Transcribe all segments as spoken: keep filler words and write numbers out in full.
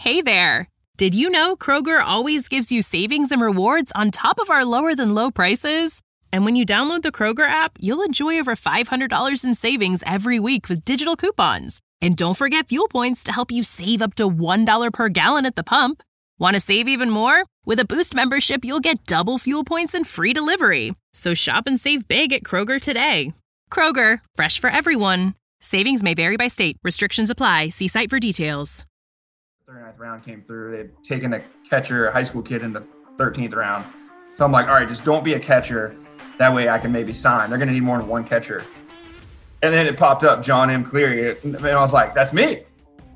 Hey there! Did you know Kroger always gives you savings and rewards on top of our lower-than-low prices? And when you download the Kroger app, you'll enjoy over five hundred dollars in savings every week with digital coupons. And don't forget fuel points to help you save up to one dollar per gallon at the pump. Want to save even more? With a Boost membership, you'll get double fuel points and free delivery. So shop and save big at Kroger today. Kroger, fresh for everyone. Savings may vary by state. Restrictions apply. See site for details. thirty-ninth round came through. They'd taken a catcher, a high school kid, in the thirteenth round. So I'm like, all right, just don't be a catcher. That way I can maybe sign. They're going to need more than one catcher. And then it popped up, John M. Cleary. And I was like, that's me.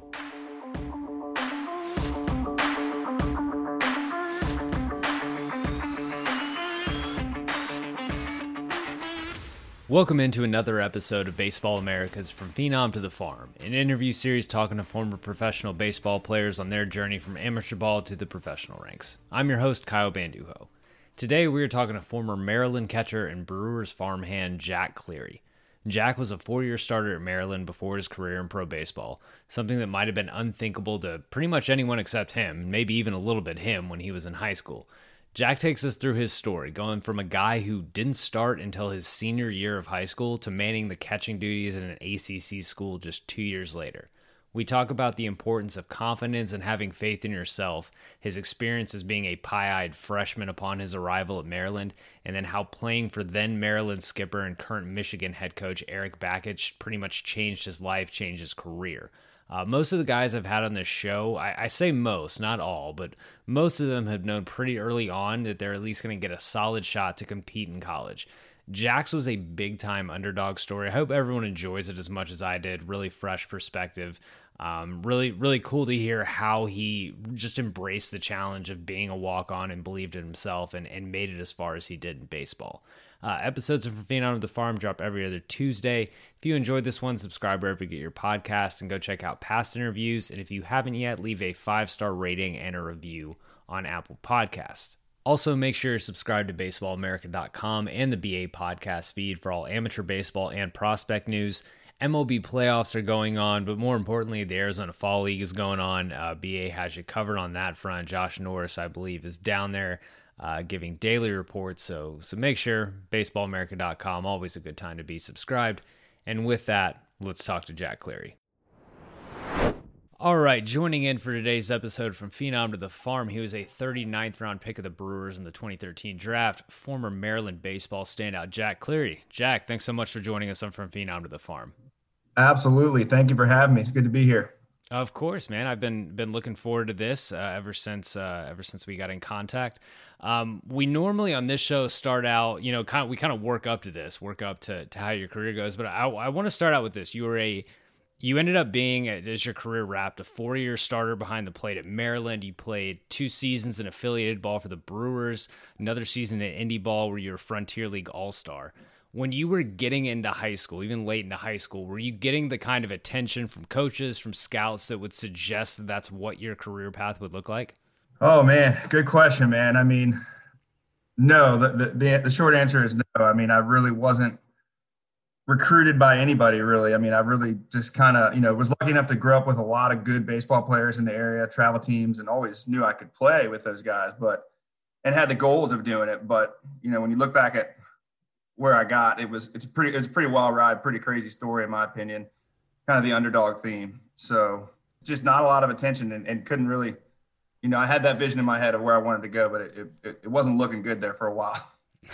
Welcome into another episode of Baseball Americas From Phenom to the Farm, an interview series talking to former professional baseball players on their journey from amateur ball to the professional ranks. I'm your host, Kyle Banduho. Today we are talking to former Maryland catcher and Brewers farmhand Jack Cleary. Jack was a four-year starter at Maryland before his career in pro baseball, something that might have been unthinkable to pretty much anyone except him, maybe even a little bit him when he was in high school. Jack takes us through his story, going from a guy who didn't start until his senior year of high school to manning the catching duties at an A C C school just two years later. We talk about the importance of confidence and having faith in yourself, his experience as being a pie-eyed freshman upon his arrival at Maryland, and then how playing for then Maryland skipper and current Michigan head coach Erik Bakich pretty much changed his life, changed his career. Uh, most of the guys I've had on this show, I, I say most, not all, but most of them have known pretty early on that they're at least going to get a solid shot to compete in college. Jack's was a big-time underdog story. I hope everyone enjoys it as much as I did. Really fresh perspective. Um, really, really cool to hear how he just embraced the challenge of being a walk-on and believed in himself and, and made it as far as he did in baseball. Uh, episodes of From Phenom to the Farm drop every other Tuesday. If you enjoyed this one, subscribe wherever you get your podcast and go check out past interviews. And if you haven't yet, leave a five-star rating and a review on Apple Podcasts. Also, make sure you're subscribed to baseball america dot com and the B A podcast feed for all amateur baseball and prospect news. M L B playoffs are going on, but more importantly, the Arizona Fall League is going on. Uh, B A has you covered on that front. Josh Norris, I believe, is down there uh, giving daily reports. So, so make sure baseball america dot com, always a good time to be subscribed. And with that, let's talk to Jack Cleary. All right, joining in for today's episode From Phenom to the Farm, he was a thirty-ninth round pick of the Brewers in the twenty thirteen draft, former Maryland baseball standout Jack Cleary. Jack, thanks so much for joining us on From Phenom to the Farm. Absolutely. Thank you for having me. It's good to be here. Of course, man. I've been been looking forward to this uh, ever since uh, ever since we got in contact. Um, we normally on this show start out, you know, kind of we kind of work up to this, work up to to how your career goes. But I, I want to start out with this. You were a You ended up being, as your career wrapped, a four-year starter behind the plate at Maryland. You played two seasons in affiliated ball for the Brewers, another season in indie ball where you were Frontier League All-Star. When you were getting into high school, even late into high school, were you getting the kind of attention from coaches, from scouts that would suggest that that's what your career path would look like? Oh, man. Good question, man. I mean, no. The, the, the, the short answer is no. I mean, I really wasn't recruited by anybody, really. I mean, I really just kind of, you know, was lucky enough to grow up with a lot of good baseball players in the area, travel teams, and always knew I could play with those guys, but, and had the goals of doing it. But, you know, when you look back at where I got, it was, it's a pretty, it's a pretty wild ride, pretty crazy story, in my opinion, kind of the underdog theme. So just not a lot of attention and, and couldn't really, you know, I had that vision in my head of where I wanted to go, but it, it, it wasn't looking good there for a while.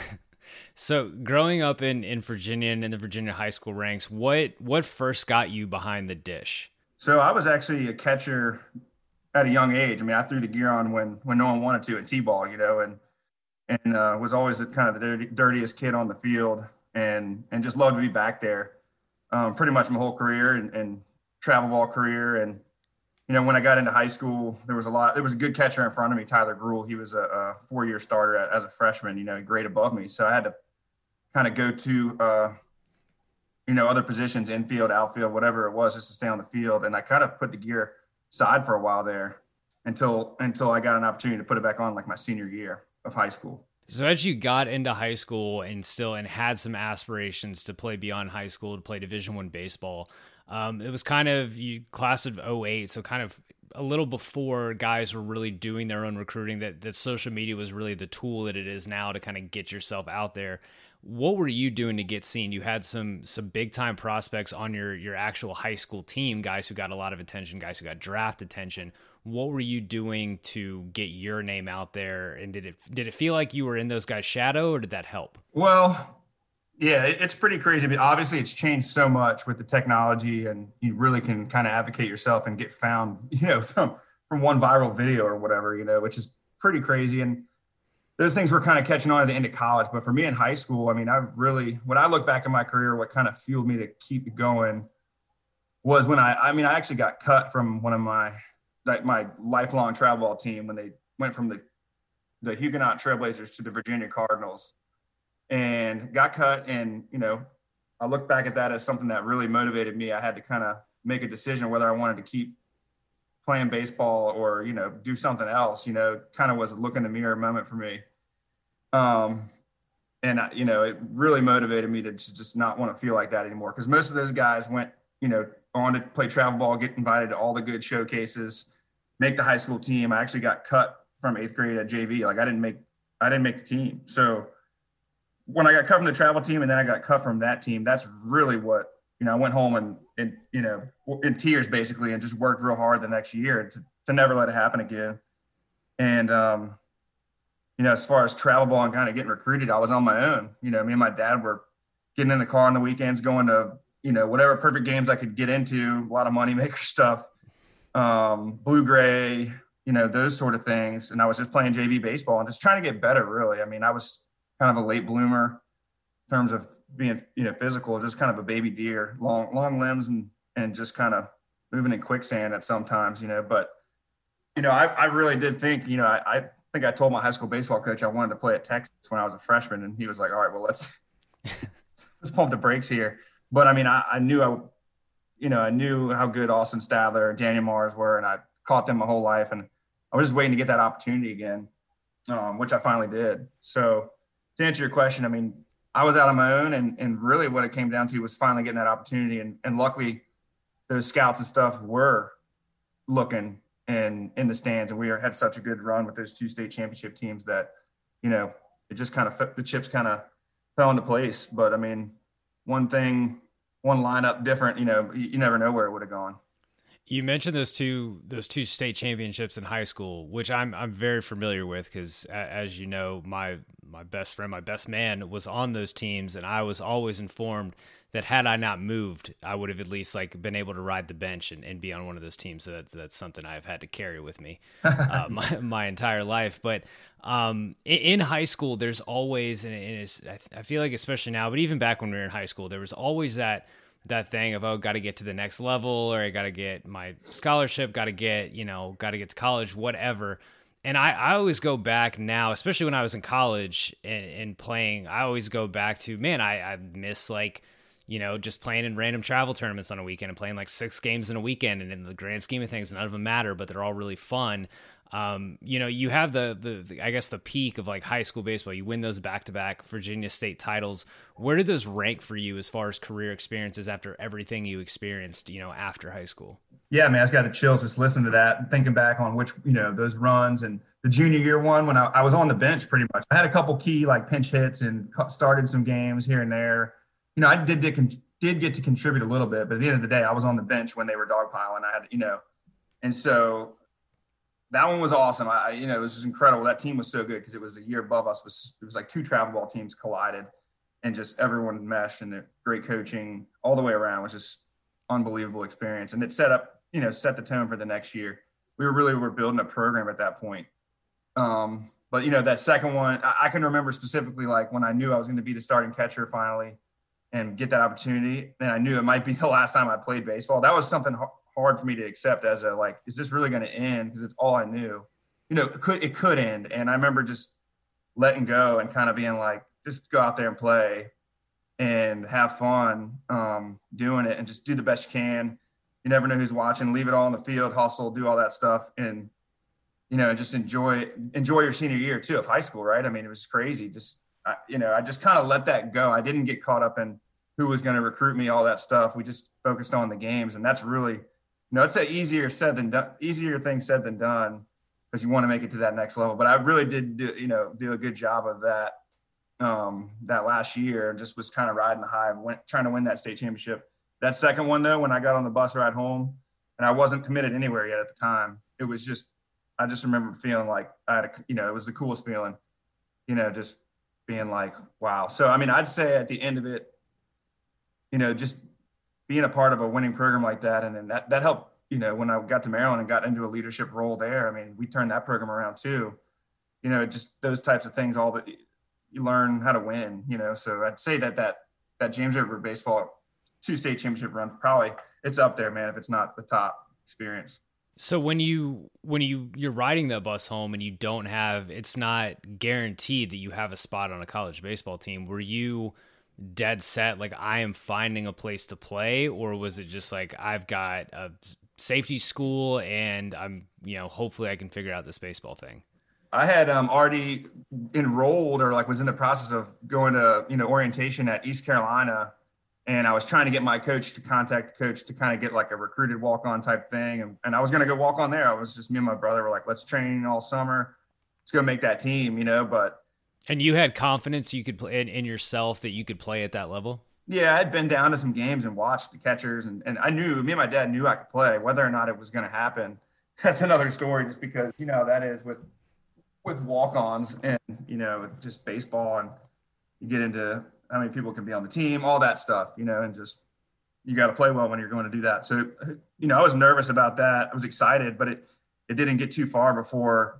So growing up in, in Virginia and in the Virginia high school ranks, what what first got you behind the dish? So I was actually a catcher at a young age. I mean, I threw the gear on when when no one wanted to at T-ball, you know, and and uh, was always the, kind of the dirty, dirtiest kid on the field, and and just loved to be back there um, pretty much my whole career and, and travel ball career. And, you know, when I got into high school, there was a lot, there was a good catcher in front of me, Tyler Gruhl. He was a, a four-year starter as a freshman, you know, grade above me. So I had to kind of go to, uh, you know, other positions, infield, outfield, whatever it was, just to stay on the field. And I kind of put the gear aside for a while there until until I got an opportunity to put it back on like my senior year of high school. So as you got into high school and still and had some aspirations to play beyond high school, to play Division One baseball, um, it was kind of you class of oh eight, so kind of a little before guys were really doing their own recruiting, that, that social media was really the tool that it is now to kind of get yourself out there. What were you doing to get seen? You had some some big time prospects on your your actual high school team, guys who got a lot of attention, guys who got draft attention. What were you doing to get your name out there? And did it did it feel like you were in those guys' shadow, or did that help? Well, yeah, it's pretty crazy. But obviously, it's changed so much with the technology, and you really can kind of advocate yourself and get found, you know, from from one viral video or whatever, you know, which is pretty crazy. And those things were kind of catching on at the end of college. But for me in high school, I mean, I really, when I look back in my career, what kind of fueled me to keep going was when I, I mean, I actually got cut from one of my, like my lifelong travel ball team when they went from the, the Huguenot Trailblazers to the Virginia Cardinals, and got cut. And, you know, I look back at that as something that really motivated me. I had to kind of make a decision whether I wanted to keep playing baseball or, you know, do something else. You know, kind of was a look in the mirror moment for me. Um, and, I, you know, it really motivated me to just not want to feel like that anymore. Because most of those guys went, you know, on to play travel ball, get invited to all the good showcases, make the high school team. I actually got cut from eighth grade at J V. Like I didn't make, I didn't make the team. So when I got cut from the travel team and then I got cut from that team, that's really what, you know, I went home and, and, you know, in tears basically, and just worked real hard the next year to, to never let it happen again. And, um, you know, as far as travel ball and kind of getting recruited, I was on my own. You know, me and my dad were getting in the car on the weekends, going to, you know, whatever perfect games I could get into, a lot of moneymaker stuff, um, blue gray, you know, those sort of things. And I was just playing J V baseball and just trying to get better, really. I mean, I was kind of a late bloomer in terms of being, you know, physical, just kind of a baby deer, long, long limbs and, and just kind of moving in quicksand at sometimes, you know, but, you know, I, I really did think, you know, I, I think I told my high school baseball coach I wanted to play at Texas when I was a freshman, and he was like, all right, well, let's, let's pump the brakes here. But I mean, I, I knew, I, you know, I knew how good Austin Stadler, Daniel Mars were, and I caught them my whole life. And I was just waiting to get that opportunity again, um, which I finally did. So to answer your question, I mean, I was out on my own, and, and really what it came down to was finally getting that opportunity. And, and luckily those scouts and stuff were looking and in the stands, and we were, had such a good run with those two state championship teams that, you know, it just kind of, the chips kind of fell into place. But I mean, one thing, one lineup different, you know, you, you never know where it would have gone. You mentioned those two those two state championships in high school, which I'm I'm very familiar with because, as you know, my my best friend, my best man, was on those teams, and I was always informed that had I not moved, I would have at least like been able to ride the bench and, and be on one of those teams. So that's that's something I've had to carry with me uh, my my entire life. But um, in, in high school, there's always, and it's, I feel like especially now, but even back when we were in high school, there was always that. that thing of, oh, got to get to the next level, or I got to get my scholarship, got to get, you know, got to get to college, whatever. And I, I always go back now, especially when I was in college and, and playing, I always go back to, man, I, I miss like, you know, just playing in random travel tournaments on a weekend and playing like six games in a weekend. And in the grand scheme of things, none of them matter, but they're all really fun. Um, you know, you have the, the, the, I guess the peak of like high school baseball, you win those back-to-back Virginia state titles. Where did those rank for you as far as career experiences after everything you experienced, you know, after high school? Yeah, man, I just got the chills just listening to that, thinking back on which, you know, those runs and the junior year one when I, I was on the bench pretty much. I had a couple key like pinch hits and started some games here and there. You know, I did, did, did get to contribute a little bit, but at the end of the day, I was on the bench when they were dogpiling. I had, you know, and so that one was awesome. I, you know, it was just incredible. That team was so good because it was a year above us. It was, it was like two travel ball teams collided, and just everyone meshed, and great coaching all the way around. It was just unbelievable experience. And it set up, you know, set the tone for the next year. We were really, we were building a program at that point. Um, but, you know, that second one, I, I can remember specifically, like when I knew I was going to be the starting catcher finally and get that opportunity, and I knew it might be the last time I played baseball. That was something hard for me to accept as a, like, is this really going to end? Because it's all I knew. You know, it could, it could end. And I remember just letting go and kind of being like, just go out there and play and have fun um, doing it, and just do the best you can. You never know who's watching. Leave it all in the field, hustle, do all that stuff. And, you know, just enjoy, enjoy your senior year too of high school, right? I mean, it was crazy. Just, I, you know, I just kind of let that go. I didn't get caught up in who was going to recruit me, all that stuff. We just focused on the games. And that's really, you know, it's a easier said than done, easier thing said than done because you want to make it to that next level. But I really did do, you know, do a good job of that um, that last year, and just was kind of riding the high of went, trying to win that state championship. That second one though, when I got on the bus ride home, and I wasn't committed anywhere yet at the time, it was just, I just remember feeling like I had a, you know, it was the coolest feeling, you know, just being like, wow. So, I mean, I'd say at the end of it, you know, just being a part of a winning program like that. And then that, that helped, you know, when I got to Maryland and got into a leadership role there, I mean, we turned that program around too, you know, just those types of things, all that you learn how to win, you know? So I'd say that, that, that James River baseball two state championship run, probably it's up there, man, if it's not the top experience. So when you when you you're riding that bus home and you don't have, it's not guaranteed that you have a spot on a college baseball team, were you dead set like I am finding a place to play, or was it just like I've got a safety school and I'm, you know, hopefully I can figure out this baseball thing? I had um, already enrolled or like was in the process of going to, you know, orientation at East Carolina. And I was trying to get my coach to contact the coach to kind of get like a recruited walk-on type thing. And, and I was going to go walk on there. I was just, me and my brother were like, let's train all summer. Let's go make that team, you know, but. And you had confidence you could play in, in yourself that you could play at that level? Yeah, I'd been down to some games and watched the catchers. And, and I knew, me and my dad knew I could play. Whether or not it was going to happen, that's another story, just because, you know, how that is with, with walk-ons and, you know, just baseball, and you get into how many people can be on the team, all that stuff, you know, and just, you got to play well when you're going to do that. So, you know, I was nervous about that. I was excited, but it, it didn't get too far before,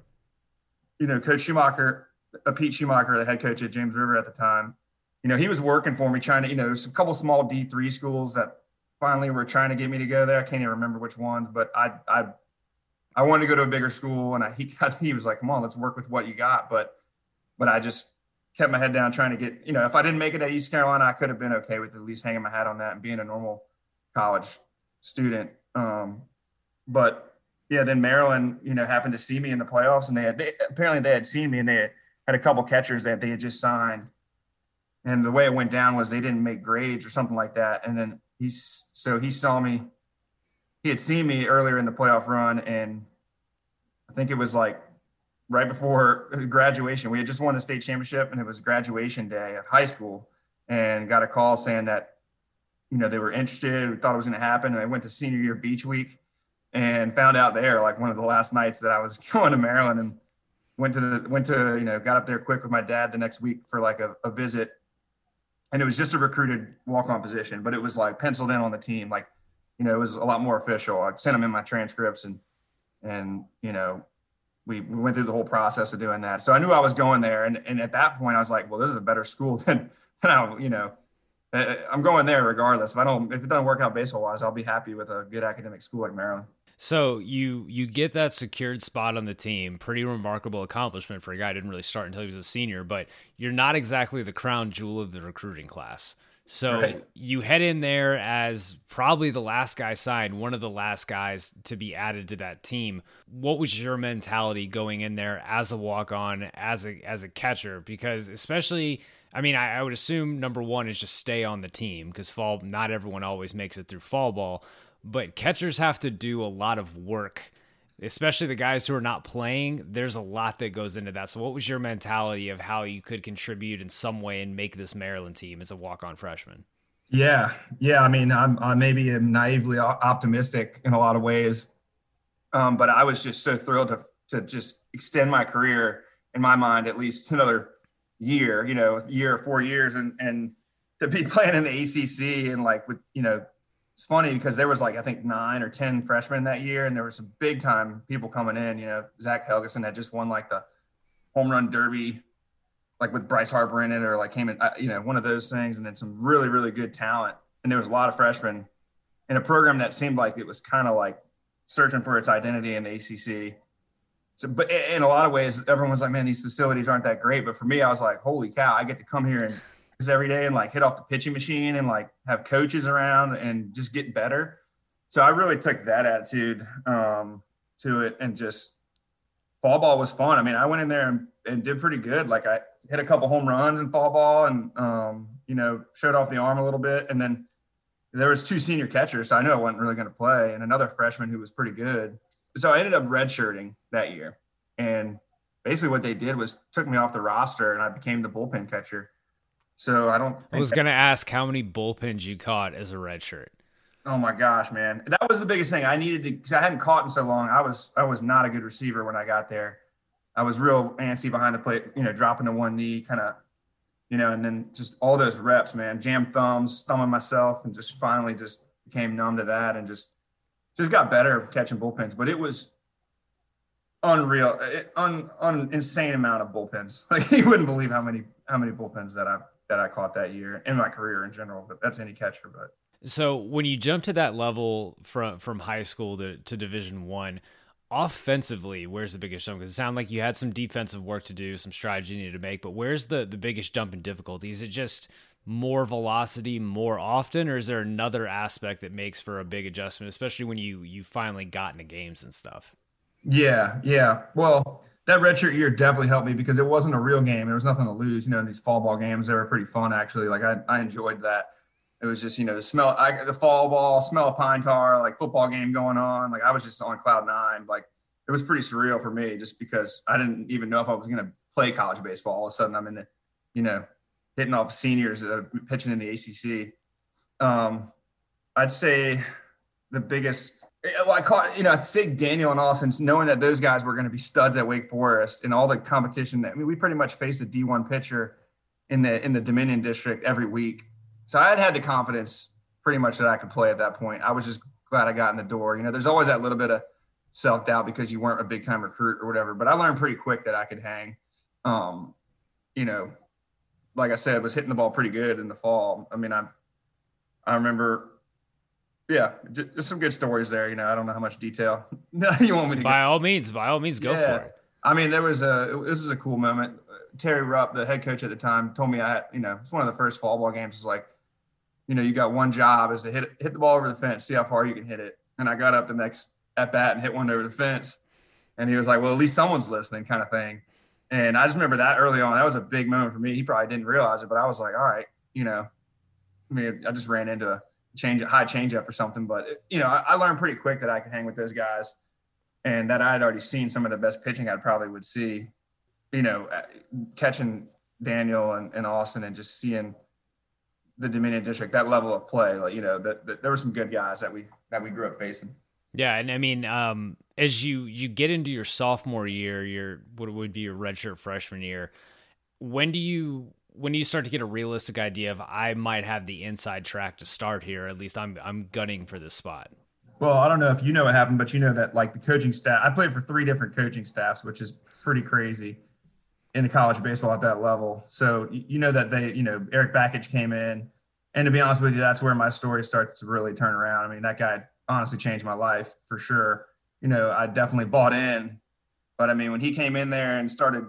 you know, Coach Schumacher, uh, Pete Schumacher, the head coach at James River at the time, you know, he was working for me, trying to, you know, there's a couple small D three schools that finally were trying to get me to go there. I can't even remember which ones, but I, I, I wanted to go to a bigger school, and I, he, he was like, come on, let's work with what you got. But, but I just kept my head down trying to get, you know, if I didn't make it at East Carolina, I could have been okay with at least hanging my hat on that and being a normal college student. Um, but yeah, then Maryland, you know, happened to see me in the playoffs, and they had, they, apparently they had seen me, and they had, had a couple catchers that they had just signed. And the way it went down was they didn't make grades or something like that. And then he's, so he saw me, he had seen me earlier in the playoff run. And I think it was like right before graduation, we had just won the state championship, and it was graduation day of high school, and got a call saying that, you know, they were interested. We thought it was going to happen. And I went to senior year beach week and found out there, like one of the last nights that I was going to Maryland, and went to the, went to, you know, got up there quick with my dad the next week for like a, a visit. And it was just a recruited walk-on position, but it was like penciled in on the team. Like, you know, it was a lot more official. I sent them in my transcripts, and, and, you know, we, we went through the whole process of doing that. So I knew I was going there. And, and at that point I was like, well, this is a better school than, than I, you know, I'm going there regardless. If I don't, if it doesn't work out baseball wise, I'll be happy with a good academic school like Maryland. So you you get that secured spot on the team. Pretty remarkable accomplishment for a guy who didn't really start until he was a senior, but you're not exactly the crown jewel of the recruiting class. So right. You head in there as probably the last guy signed, one of the last guys to be added to that team. What was your mentality going in there as a walk-on, as a as a catcher? Because especially, I mean, I, I would assume number one is just stay on the team, because fall, not everyone always makes it through fall ball. But catchers have to do a lot of work, especially the guys who are not playing. There's a lot that goes into that. So what was your mentality of how you could contribute in some way and make this Maryland team as a walk-on freshman? Yeah. Yeah. I mean, I'm, I maybe am naively optimistic in a lot of ways. Um, but I was just so thrilled to, to just extend my career, in my mind, at least another year, you know, year or four years and, and to be playing in the A C C and like with, you know, it's funny because there was like, I think nine or ten freshmen that year, and there were some big time people coming in. You know, Zach Helgeson had just won like the home run derby, like with Bryce Harper in it, or like came in, you know, one of those things. And then some really, really good talent. And there was a lot of freshmen in a program that seemed like it was kind of like searching for its identity in the A C C. So, but in a lot of ways, everyone was like, man, these facilities aren't that great. But for me, I was like, holy cow, I get to come here and every day and like hit off the pitching machine and like have coaches around and just get better. So I really took that attitude um, to it, and just fall ball was fun. I mean, I went in there and, and did pretty good. Like I hit a couple home runs in fall ball and, um, you know, showed off the arm a little bit. And then there was two senior catchers, so I knew I wasn't really going to play, and another freshman who was pretty good. So I ended up redshirting that year. And basically what they did was took me off the roster, and I became the bullpen catcher. So I don't think I was going to ask how many bullpens you caught as a redshirt. Oh my gosh, man. That was the biggest thing. I needed to, because I hadn't caught in so long. I was I was not a good receiver when I got there. I was real antsy behind the plate, you know, dropping to one knee, kind of, you know, and then just all those reps, man, jam thumbs, thumbing myself, and just finally just became numb to that and just just got better catching bullpens. But it was unreal, un, un insane amount of bullpens. Like you wouldn't believe how many how many bullpens that I that I caught that year in my career in general. But that's any catcher. But so when you jump to that level from from high school to to Division One, offensively, where's the biggest jump? Because it sounded like you had some defensive work to do, some strides you needed to make, but where's the, the biggest jump in difficulty? Is it just more velocity more often, or is there another aspect that makes for a big adjustment, especially when you you finally got into games and stuff? Yeah, yeah. Well, that redshirt year definitely helped me because it wasn't a real game. There was nothing to lose. You know, these fall ball games, they were pretty fun, actually. Like, I, I enjoyed that. It was just, you know, the smell, I, the fall ball, smell of pine tar, like football game going on. Like I was just on cloud nine. Like it was pretty surreal for me just because I didn't even know if I was going to play college baseball. All of a sudden I'm in the, you know, hitting off seniors that are pitching in the A C C. Um, I'd say the biggest, well, I caught, you know, I'd say Daniel and Austin, knowing that those guys were going to be studs at Wake Forest and all the competition that, I mean, we pretty much faced a D one pitcher in the, in the Dominion district every week. So I had had the confidence pretty much that I could play at that point. I was just glad I got in the door. You know, there's always that little bit of self-doubt because you weren't a big-time recruit or whatever. But I learned pretty quick that I could hang. Um, you know, like I said, was hitting the ball pretty good in the fall. I mean, I I remember, yeah, just, just some good stories there. You know, I don't know how much detail you want me to By get. all means, by all means, go yeah. for it. I mean, there was a – this is a cool moment. Terry Rupp, the head coach at the time, told me I had – you know, it's one of the first fall ball games. It's like, you know, you got one job is to hit hit the ball over the fence, see how far you can hit it. And I got up the next at bat and hit one over the fence. And he was like, well, at least someone's listening kind of thing. And I just remember that early on. That was a big moment for me. He probably didn't realize it, but I was like, all right, you know, I mean, I just ran into a change, a high changeup or something. But, it, you know, I, I learned pretty quick that I could hang with those guys and that I had already seen some of the best pitching I probably would see, you know, catching Daniel and, and Austin and just seeing the Dominion district, that level of play. Like, you know, that, that there were some good guys that we, that we grew up facing. Yeah, and I mean, um, as you you get into your sophomore year, your what would be your redshirt freshman year, when do you when do you start to get a realistic idea of I might have the inside track to start here? At least I'm I'm gunning for this spot. Well, I don't know if you know what happened, but you know that like the coaching staff, I played for three different coaching staffs, which is pretty crazy in the college baseball at that level. So you know that they, you know, Eric Bakich came in, and to be honest with you, that's where my story starts to really turn around. I mean, that guy honestly changed my life for sure. You know, I definitely bought in, but I mean, when he came in there and started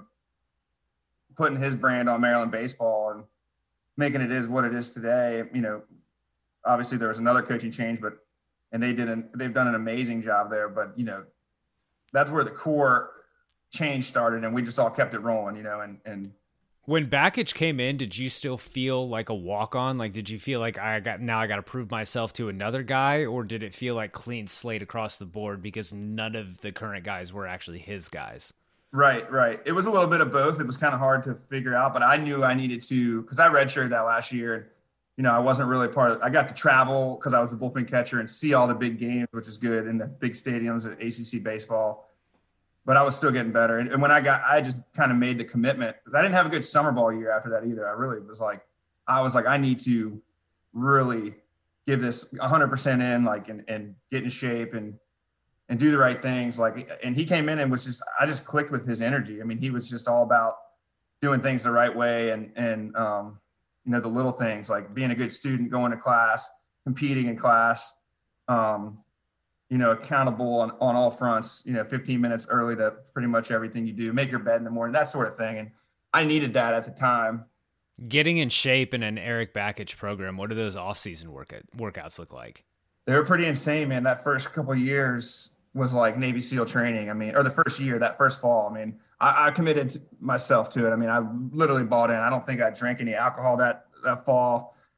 putting his brand on Maryland baseball and making it is what it is today, you know, obviously there was another coaching change, but, and they did an, they've done an amazing job there, but you know, that's where the core change started and we just all kept it rolling, you know, and, and, when Bakich came in, did you still feel like a walk-on? Like, did you feel like I got now I got to prove myself to another guy, or did it feel like clean slate across the board because none of the current guys were actually his guys? Right, right. It was a little bit of both. It was kind of hard to figure out, but I knew I needed to because I redshirted that last year. And, you know, I wasn't really part of. I got to travel because I was the bullpen catcher and see all the big games, which is good in the big stadiums at A C C baseball. But I was still getting better. And, and when I got, I just kind of made the commitment. I didn't have a good summer ball year after that either. I really was like, I was like, I need to really give this one hundred percent in, like, and, and get in shape and and do the right things. Like, and he came in and was just, I just clicked with his energy. I mean, he was just all about doing things the right way and, and um, you know, the little things like being a good student, going to class, competing in class, um, you know, accountable on, on all fronts, you know, fifteen minutes early to pretty much everything you do, make your bed in the morning, that sort of thing. And I needed that at the time. Getting in shape in an Eric Bakich program, what do those off-season workout, workouts look like? They were pretty insane, man. That first couple of years was like Navy SEAL training. I mean, or the first year, that first fall. I mean, I, I committed to myself to it. I mean, I literally bought in. I don't think I drank any alcohol that, that fall.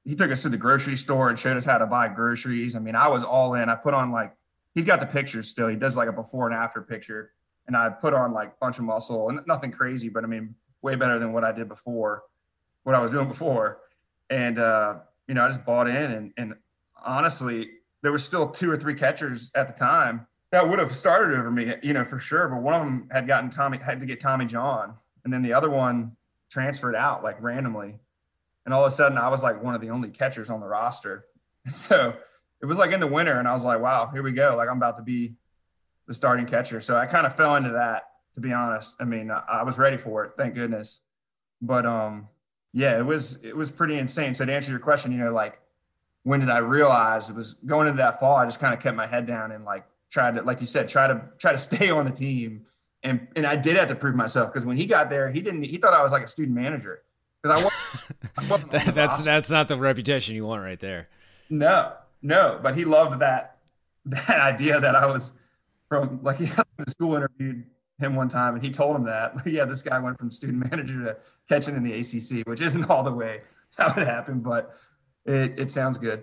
he took us to the grocery store and showed us how to buy groceries. I mean, I was all in. I put on like, he's got the pictures still. He does like a before and after picture. And I put on like a bunch of muscle and nothing crazy, but I mean, way better than what I did before, what I was doing before. And, uh, you know, I just bought in and, and honestly, there was still two or three catchers at the time that would have started over me, you know, for sure. But one of them had gotten Tommy, had to get Tommy John. And then the other one transferred out like randomly. And all of a sudden I was like one of the only catchers on the roster. And so it was like in the winter and I was like, wow, here we go. Like I'm about to be the starting catcher. So I kind of fell into that, to be honest. I mean, I, I was ready for it. Thank goodness. But um, yeah, it was, it was pretty insane. So to answer your question, you know, like when did I realize it was going into that fall? I just kind of kept my head down and like tried to, like you said, try to try to stay on the team. And, and I did have to prove myself because when he got there, he didn't, he thought I was like a student manager. Because I wasn't, I wasn't that, that's that's not the reputation you want right there. No, no, but he loved that that idea that I was from, like, he the school interviewed him one time and he told him that, yeah, this guy went from student manager to catching in the A C C, which isn't all the way how it happened, but it, it sounds good.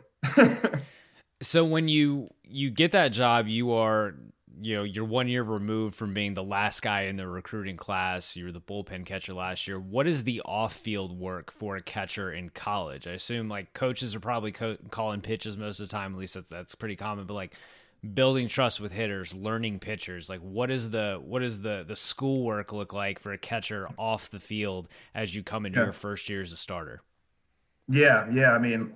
So when you you get that job, you are, you know, you're one year removed from being the last guy in the recruiting class. You were the bullpen catcher last year. What is the off-field work for a catcher in college? I assume like coaches are probably co- calling pitches most of the time. At least that's that's pretty common. But like building trust with hitters, learning pitchers. Like what is the what is the the schoolwork look like for a catcher off the field as you come into yeah. your first year as a starter? Yeah, yeah. I mean,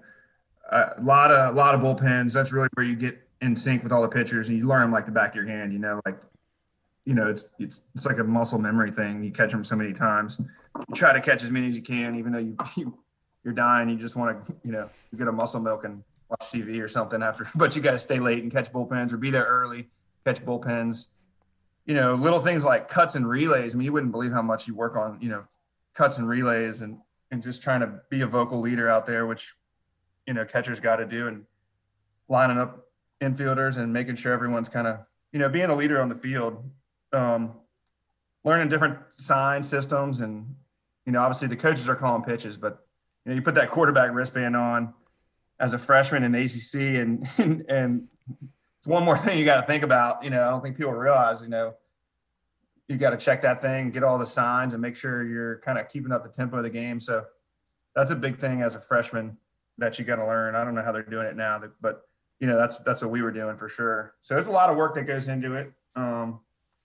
a lot of a lot of bullpens. That's really where you get in sync with all the pitchers and you learn them like the back of your hand, you know, like, you know, it's, it's, it's like a muscle memory thing. You catch them so many times, you try to catch as many as you can, even though you, you you're dying. You just want to, you know, get a muscle milk and watch T V or something after, but you got to stay late and catch bullpens or be there early, catch bullpens, you know, little things like cuts and relays. I mean, you wouldn't believe how much you work on, you know, cuts and relays and, and just trying to be a vocal leader out there, which, you know, catchers got to do, and lining up infielders and making sure everyone's kind of, you know, being a leader on the field, um, learning different sign systems. And, you know, obviously the coaches are calling pitches, but, you know, you put that quarterback wristband on as a freshman in the A C C and, and, and it's one more thing you got to think about. You know, I don't think people realize, you know, you got to check that thing, get all the signs and make sure you're kind of keeping up the tempo of the game. So that's a big thing as a freshman that you got to learn. I don't know how they're doing it now, but you know, that's, that's what we were doing for sure. So there's a lot of work that goes into it. Um,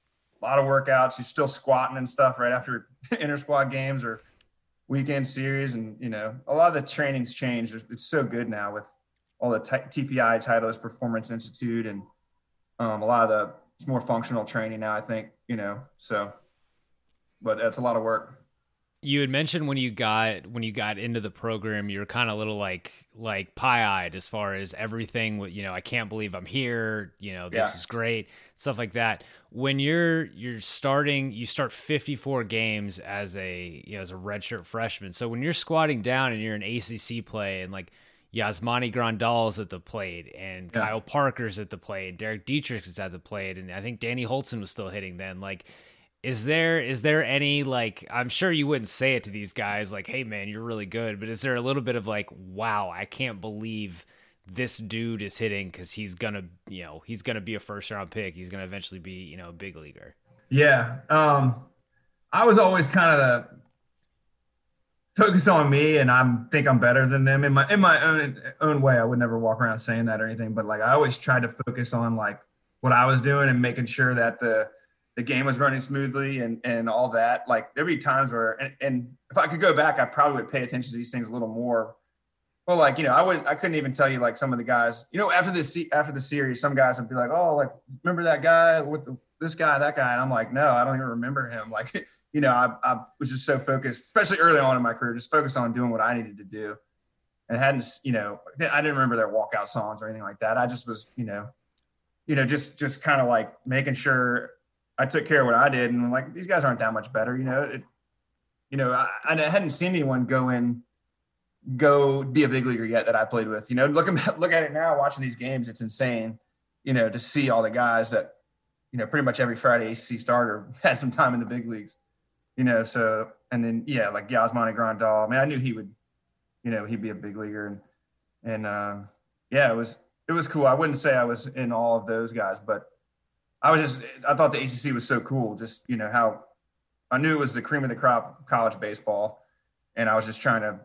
a lot of workouts. You're still squatting and stuff right after inter squad games or weekend series. And, you know, a lot of the training's changed. It's so good now with all the T P I, Titleist Performance Institute. And um, a lot of the, it's more functional training now, I think, you know, so, but that's a lot of work. You had mentioned when you got when you got into the program, you were kind of a little like like pie-eyed as far as everything. You know, I can't believe I'm here. You know, this yeah. is great, stuff like that. When you're you're starting, you start fifty-four games as a you know as a redshirt freshman. So when you're squatting down and you're in A C C play and like Yasmani Grandal's at the plate and yeah. Kyle Parker's at the plate, Derek Dietrich is at the plate, and I think Danny Holtzen was still hitting then. Like, Is there is there any, like, I'm sure you wouldn't say it to these guys like, hey, man, you're really good. But is there a little bit of like, wow, I can't believe this dude is hitting because he's going to, you know, he's going to be a first round pick. He's going to eventually be, you know, a big leaguer. Yeah. Um, I was always kind of the focus on me and I think I'm better than them in my in my own own way. I would never walk around saying that or anything. But like I always tried to focus on like what I was doing and making sure that the the game was running smoothly and, and all that. Like there'd be times where, and, and if I could go back, I probably would pay attention to these things a little more. Well, like, you know, I would, I couldn't even tell you like some of the guys, you know, after this, after the series, some guys would be like, oh, like, remember that guy with the, this guy, that guy. And I'm like, no, I don't even remember him. Like, you know, I, I was just so focused, especially early on in my career, just focused on doing what I needed to do. And hadn't, you know, I didn't remember their walkout songs or anything like that. I just was, you know, you know, just, just kind of like making sure I took care of what I did, and I'm like, these guys aren't that much better, you know. It, you know, I, I hadn't seen anyone go in, go be a big leaguer yet that I played with. You know, looking look at it now, watching these games, it's insane. You know, to see all the guys that, you know, pretty much every Friday A C C starter had some time in the big leagues. You know, so and then yeah, like Yasmani Grandal. I mean, I knew he would, you know, he'd be a big leaguer, and And um, yeah, it was it was cool. I wouldn't say I was in all of those guys, but I was just I thought the A C C was so cool. Just, you know, how I knew it was the cream of the crop college baseball, and I was just trying to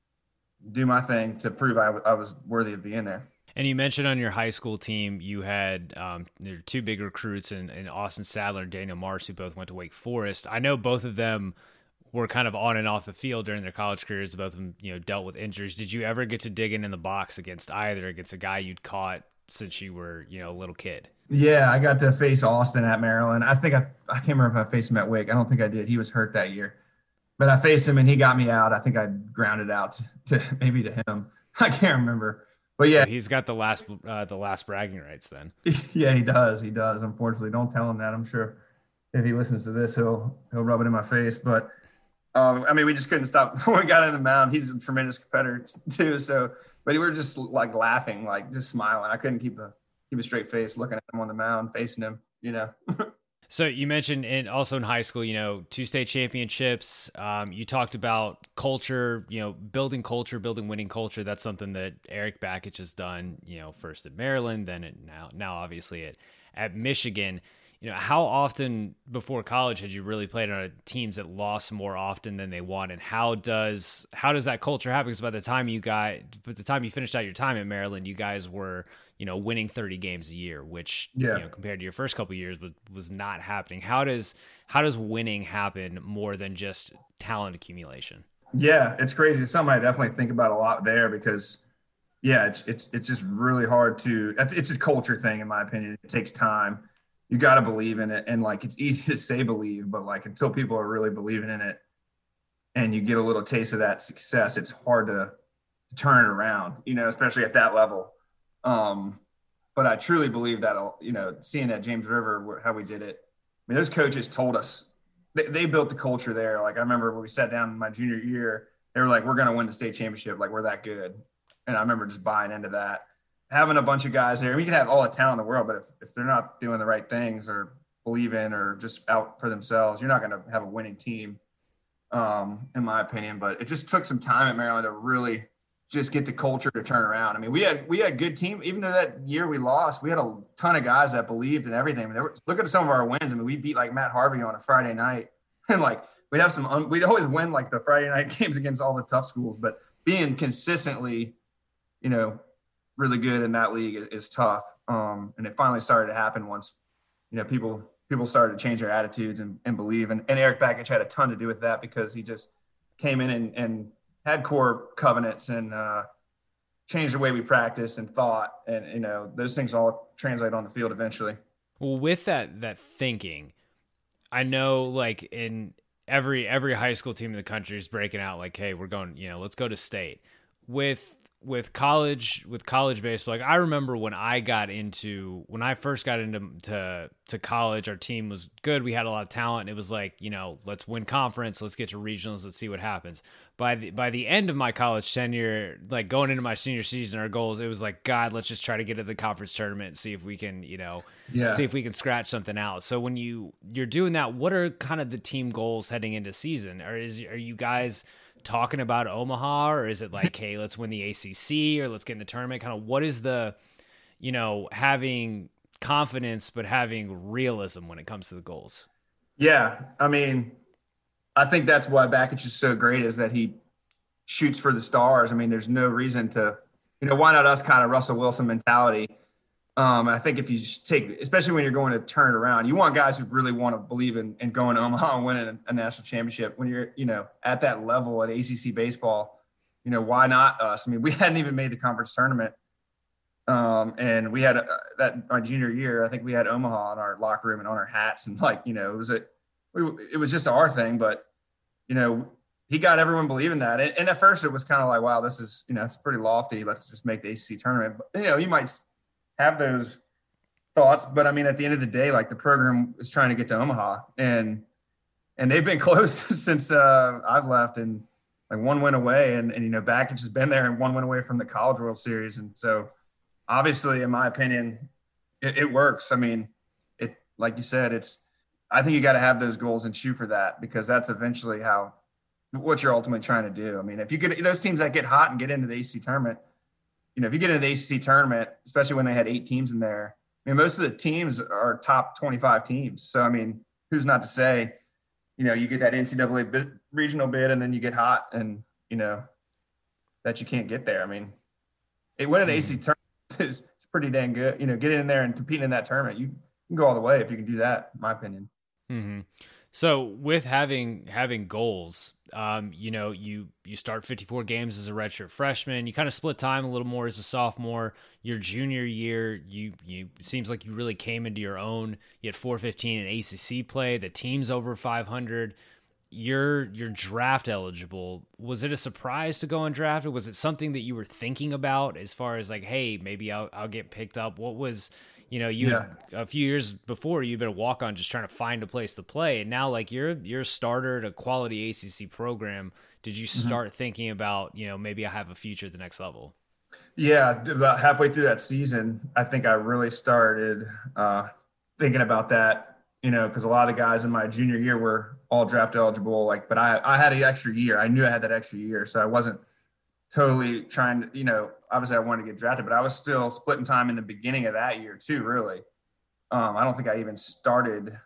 do my thing to prove I, w- I was worthy of being there. And you mentioned on your high school team, you had um, there were two big recruits in, in Austin Sadler and Daniel Marsh, who both went to Wake Forest. I know both of them were kind of on and off the field during their college careers. Both of them, you know, dealt with injuries. Did you ever get to dig in in the box against either, against a guy you'd caught since you were, you know, a little kid? Yeah, I got to face Austin at Maryland. I think I I can't remember if I faced him at Wake. I don't think I did. He was hurt that year. But I faced him and he got me out. I think I grounded out to, to maybe to him. I can't remember. But yeah, so he's got the last uh, the last bragging rights then. Yeah, he does. He does. Unfortunately, don't tell him that. I'm sure if he listens to this, he'll he'll rub it in my face. But um, I mean, we just couldn't stop when we got on the mound. He's a tremendous competitor too. So, but we were just like laughing, like just smiling. I couldn't keep a keep a straight face looking at him on the mound, facing him. You know. So you mentioned in also in high school, you know, two state championships. Um, you talked about culture, you know, building culture, building winning culture. That's something that Erik Bakich has done, you know, first at Maryland, then at now, now obviously at, at Michigan. You know, how often before college had you really played on teams that lost more often than they won? And how does, how does that culture happen? Because by the time you got, by the time you finished out your time at Maryland, you guys were, you know, winning thirty games a year, which, yeah. you know, compared to your first couple of years was, was not happening. How does, how does winning happen more than just talent accumulation? Yeah, it's crazy. It's something I definitely think about a lot there because, yeah, it's, it's, it's just really hard to, it's a culture thing, in my opinion. It takes time. You got to believe in it. And like, it's easy to say believe, but like until people are really believing in it and you get a little taste of that success, it's hard to, to turn it around, you know, especially at that level. Um, but I truly believe that, you know, seeing at James River, how we did it, I mean, those coaches told us they, they built the culture there. Like I remember when we sat down in my junior year, they were like, we're going to win the state championship. Like we're that good. And I remember just buying into that, having a bunch of guys there. We can have all the talent in the world, but if, if they're not doing the right things or believe in, or just out for themselves, you're not going to have a winning team, um, in my opinion. But it just took some time at Maryland to really just get the culture to turn around. I mean, we had we had a good team. Even though that year we lost, we had a ton of guys that believed in everything. I mean, were, look at some of our wins. I mean, we beat like Matt Harvey on a Friday night, and like we'd have some. Un, we'd always win like the Friday night games against all the tough schools. But being consistently, you know, really good in that league is, is tough. Um, and it finally started to happen once, you know, people people started to change their attitudes and, and believe. And, and Erik Bakich had a ton to do with that because he just came in and, and had core covenants and uh, changed the way we practice and thought. And, you know, those things all translate on the field eventually. Well, with that, that thinking, I know like in every, every high school team in the country is breaking out like, hey, we're going, you know, let's go to state. With, with college, with college baseball, like I remember when I got into, when I first got into to, to college, our team was good. We had a lot of talent. It was like, you know, let's win conference, let's get to regionals, let's see what happens. By the, by the end of my college tenure, like going into my senior season, our goals, it was like, God, let's just try to get to the conference tournament and see if we can, you know, yeah. see if we can scratch something out. So when you, you're doing that, what are kind of the team goals heading into season? Or is, are you guys talking about Omaha, or is it like, hey, let's win the A C C or let's get in the tournament? Kind of what is the, you know, having confidence, but having realism when it comes to the goals? Yeah. I mean, I think that's why Bakich is so great, is that he shoots for the stars. I mean, there's no reason to, you know, why not us kind of Russell Wilson mentality? Um, I think if you take, especially when you're going to turn it around, you want guys who really want to believe in, in going to Omaha and winning a, a national championship. When you're, you know, at that level at A C C baseball, you know, why not us? I mean, we hadn't even made the conference tournament. Um, and we had a, that my junior year, I think we had Omaha in our locker room and on our hats. And like, you know, it was a, it was just our thing, but you know, he got everyone believing that. And, and at first it was kind of like, wow, this is, you know, it's pretty lofty. Let's just make the A C C tournament. But, you know, you might have those thoughts, but I mean, at the end of the day, like the program is trying to get to Omaha, and, and they've been close since uh, I've left, and like one win away, and, and, you know, Bakich has been there and one win away from the College World Series. And so obviously, in my opinion, it, it works. I mean, it, like you said, it's, I think you got to have those goals and shoot for that, because that's eventually how, what you're ultimately trying to do. I mean, if you get those teams that get hot and get into the A C C tournament, you know, if you get into the A C C tournament, especially when they had eight teams in there, I mean, most of the teams are top twenty-five teams. So, I mean, who's not to say, you know, you get that N C double A bid, regional bid, and then you get hot and, you know, that you can't get there. I mean, it winning an A C C tournament is it's pretty dang good. You know, getting in there and competing in that tournament, you can go all the way if you can do that, in my opinion. Mm-hmm. So with having having goals, um, you know, you you start fifty-four games as a redshirt freshman. You kind of split time a little more as a sophomore. Your junior year, you you seems like you really came into your own. You had four fifteen in A C C play. The team's over five hundred. You're you're draft eligible. Was it a surprise to go undrafted? Was it something that you were thinking about as far as like, hey, maybe I'll I'll get picked up? What was You know, you yeah. had, a few years before you've been a walk on just trying to find a place to play. And now like you're, you're a starter at a quality A C C program. Did you start mm-hmm. thinking about, you know, maybe I have a future at the next level? Yeah. About halfway through that season, I think I really started uh, thinking about that, you know, cause a lot of the guys in my junior year were all draft eligible. Like, but I, I had an extra year. I knew I had that extra year. So I wasn't totally trying to, you know, obviously I wanted to get drafted, but I was still splitting time in the beginning of that year too, really. Um, I don't think I even started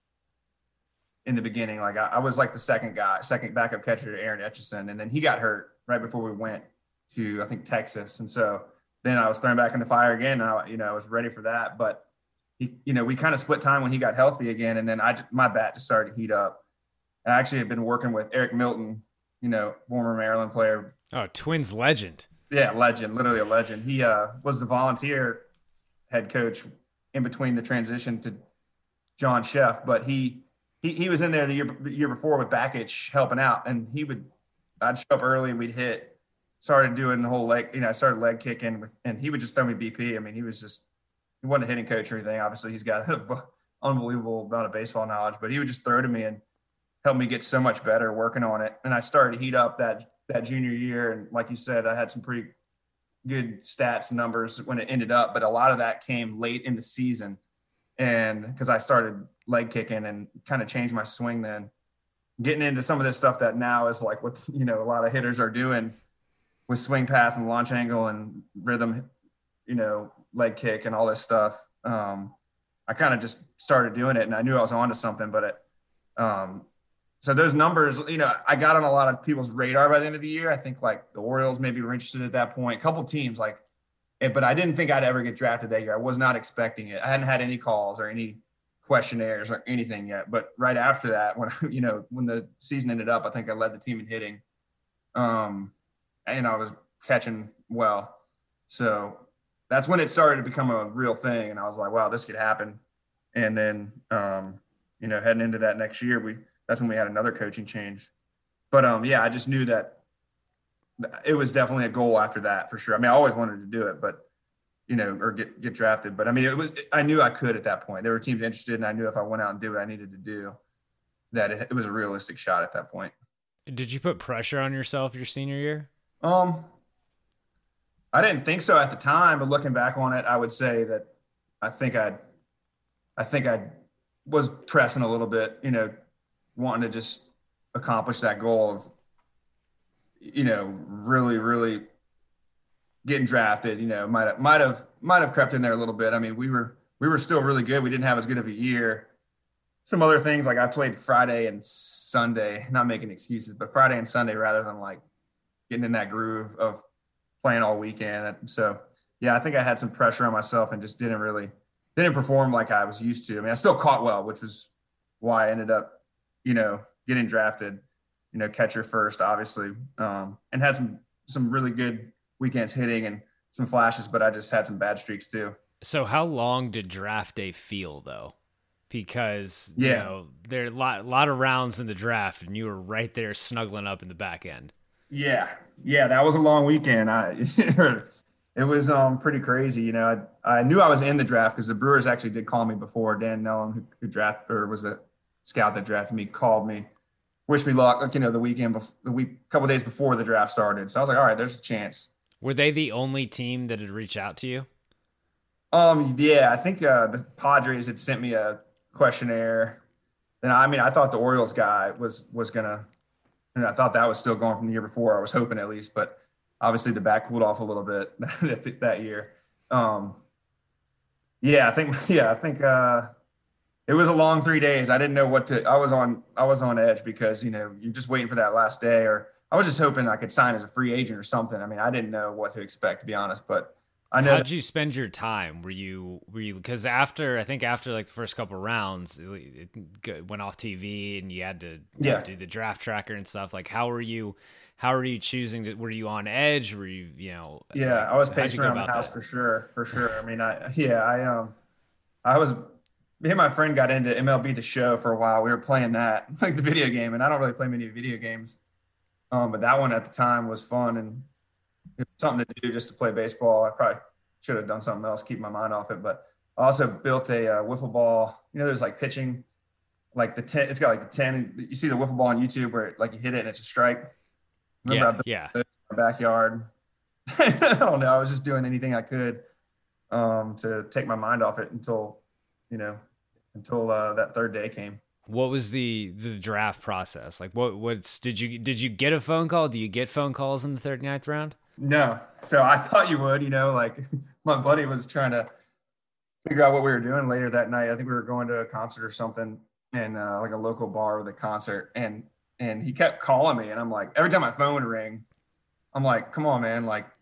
in the beginning. Like I, I was like the second guy, second backup catcher to Aaron Etchison. And then he got hurt right before we went to, I think, Texas. And so then I was thrown back in the fire again. And I, you know, I was ready for that, but he, you know, we kind of split time when he got healthy again. And then I, my bat just started to heat up. I actually had been working with Eric Milton, you know, former Maryland player. Oh, Twins legend. Yeah, legend, literally a legend. He uh, was the volunteer head coach in between the transition to John Sheff, but he he he was in there the year the year before with Bakich helping out, and he would I'd show up early and we'd hit. Started doing the whole leg, you know, I started leg kicking with, and he would just throw me B P. I mean, he was just he wasn't a hitting coach or anything. Obviously, he's got an unbelievable amount of baseball knowledge, but he would just throw to me and help me get so much better working on it. And I started to heat up that. that junior year. And like you said, I had some pretty good stats and numbers when it ended up, but a lot of that came late in the season. And because I started leg kicking and kind of changed my swing then, getting into some of this stuff that now is like what, you know, a lot of hitters are doing with swing path and launch angle and rhythm, you know, leg kick and all this stuff. Um, I kind of just started doing it and I knew I was onto something, but it, um, so those numbers, you know, I got on a lot of people's radar by the end of the year. I think like the Orioles maybe were interested at that point, a couple teams like, but I didn't think I'd ever get drafted that year. I was not expecting it. I hadn't had any calls or any questionnaires or anything yet. But right after that, when, you know, when the season ended up, I think I led the team in hitting. Um, and I was catching well. So that's when it started to become a real thing. And I was like, wow, this could happen. And then, um, you know, heading into that next year, we, that's when we had another coaching change. But um, yeah, I just knew that it was definitely a goal after that for sure. I mean, I always wanted to do it, but you know, or get, get drafted. But I mean, it was, I knew I could at that point. There were teams interested and I knew if I went out and did what I needed to do, that it, it was a realistic shot at that point. Did you put pressure on yourself your senior year? Um, I didn't think so at the time, but looking back on it, I would say that I think I'd, I think I was pressing a little bit, you know, wanting to just accomplish that goal of, you know, really, really getting drafted, you know, might have, might have, might have crept in there a little bit. I mean, we were, we were still really good. We didn't have as good of a year. Some other things, like I played Friday and Sunday, not making excuses, but Friday and Sunday rather than like getting in that groove of playing all weekend. So yeah, I think I had some pressure on myself and just didn't really, didn't perform like I was used to. I mean, I still caught well, which was why I ended up, you know, getting drafted, you know, catcher first, obviously, um, and had some, some really good weekends hitting and some flashes, but I just had some bad streaks too. So how long did draft day feel though? Because, yeah. you know, there are a lot, lot of rounds in the draft and you were right there snuggling up in the back end. Yeah. Yeah. That was a long weekend. I, it was um, pretty crazy. You know, I, I knew I was in the draft because the Brewers actually did call me before. Dan Nellum, who, who draft or was a scout that drafted me, called me, wished me luck, like, you know, the weekend, before, the week, couple days before the draft started. So I was like, all right, there's a chance. Were they the only team that had reached out to you? Um, yeah, I think uh, the Padres had sent me a questionnaire. And I mean, I thought the Orioles guy was, was going to, and I thought that was still going from the year before. I was hoping at least, but obviously the back cooled off a little bit that, that year. Um, yeah, I think, yeah, I think, uh, it was a long three days. I didn't know what to, I was on, I was on edge because, you know, you're just waiting for that last day, or I was just hoping I could sign as a free agent or something. I mean, I didn't know what to expect, to be honest, but I know. How did you spend your time? Were you, were you, cause after, I think after like the first couple of rounds, it, it went off T V and you had to yeah. do the draft tracker and stuff. Like, how were you, how were you choosing to, were you on edge? Were you, you know? Yeah, like, I was pacing around the house that? for sure. For sure. I mean, I, yeah, I, um, I was, me and my friend got into M L B The Show for a while. We were playing that, like the video game, and I don't really play many video games. Um, but that one at the time was fun and it was something to do just to play baseball. I probably should have done something else, keep my mind off it. But I also built a uh, wiffle ball. You know, there's like pitching, like the ten. It's got like the ten. You see the wiffle ball on YouTube where like you hit it and it's a strike. Remember, yeah, I built yeah. it in my backyard. I don't know. I was just doing anything I could um, to take my mind off it until, you know, until uh, that third day came. What was the the draft process like? What what's did you did you get a phone call? Do you get phone calls in the thirty-ninth round? No. So I thought you would. You know, like my buddy was trying to figure out what we were doing later that night. I think we were going to a concert or something, in uh, like a local bar with a concert, and and he kept calling me, and I'm like, every time my phone would ring, I'm like, come on, man, like,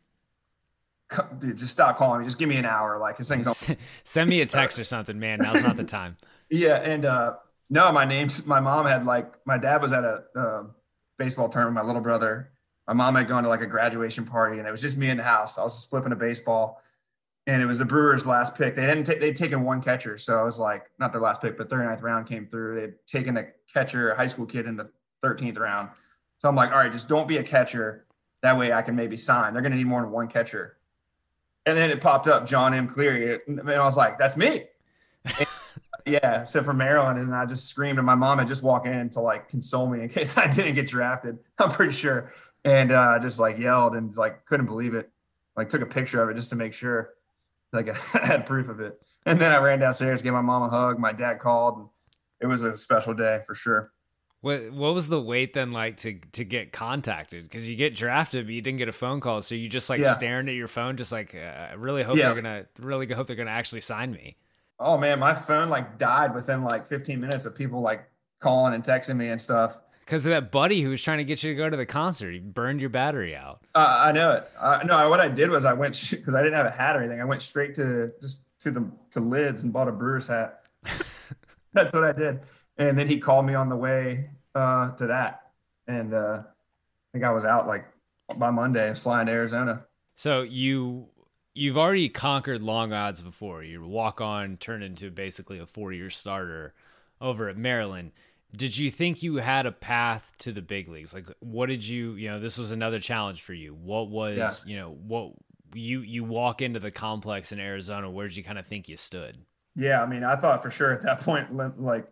dude, just stop calling me. Just give me an hour. Like his thing's on. Send me a text or something, man. Now's not the time. Yeah, and uh, no, my name's my mom had like my dad was at a uh, baseball tournament. My little brother, my mom had gone to like a graduation party, and it was just me in the house. I was just flipping a baseball, and it was the Brewers' last pick. They hadn't ta- they'd taken one catcher, so I was like, not their last pick, but thirty-ninth round came through. They'd taken a catcher, a high school kid, in the thirteenth round. So I'm like, all right, just don't be a catcher. That way I can maybe sign. They're going to need more than one catcher. And then it popped up, John M. Cleary. And I was like, that's me. And, yeah. So from Maryland. And I just screamed. And my mom had just walked in to like console me in case I didn't get drafted. I'm pretty sure. And I uh, just like yelled and like couldn't believe it. Like took a picture of it just to make sure like I had proof of it. And then I ran downstairs, gave my mom a hug. My dad called. And it was a special day for sure. What what was the wait then like to to get contacted? Because you get drafted, but you didn't get a phone call, so you just like yeah. staring at your phone, just like uh, I really hope yeah. they're gonna really hope they're gonna actually sign me. Oh man, my phone like died within like fifteen minutes of people like calling and texting me and stuff. Because of that buddy who was trying to get you to go to the concert, he burned your battery out. Uh, I know it. Uh, no, what I did was I went because I didn't have a hat or anything. I went straight to just to the to Lids and bought a Brewers hat. That's what I did. And then he called me on the way uh, to that. And uh, I think I was out like by Monday, I was flying to Arizona. So you, you've already conquered long odds before. You walk on, turn into basically a four-year starter over at Maryland. Did you think you had a path to the big leagues? Like, what did you, you know, this was another challenge for you. What was, yeah. you know, what you, you walk into the complex in Arizona, where did you kind of think you stood? Yeah. I mean, I thought for sure at that point, like,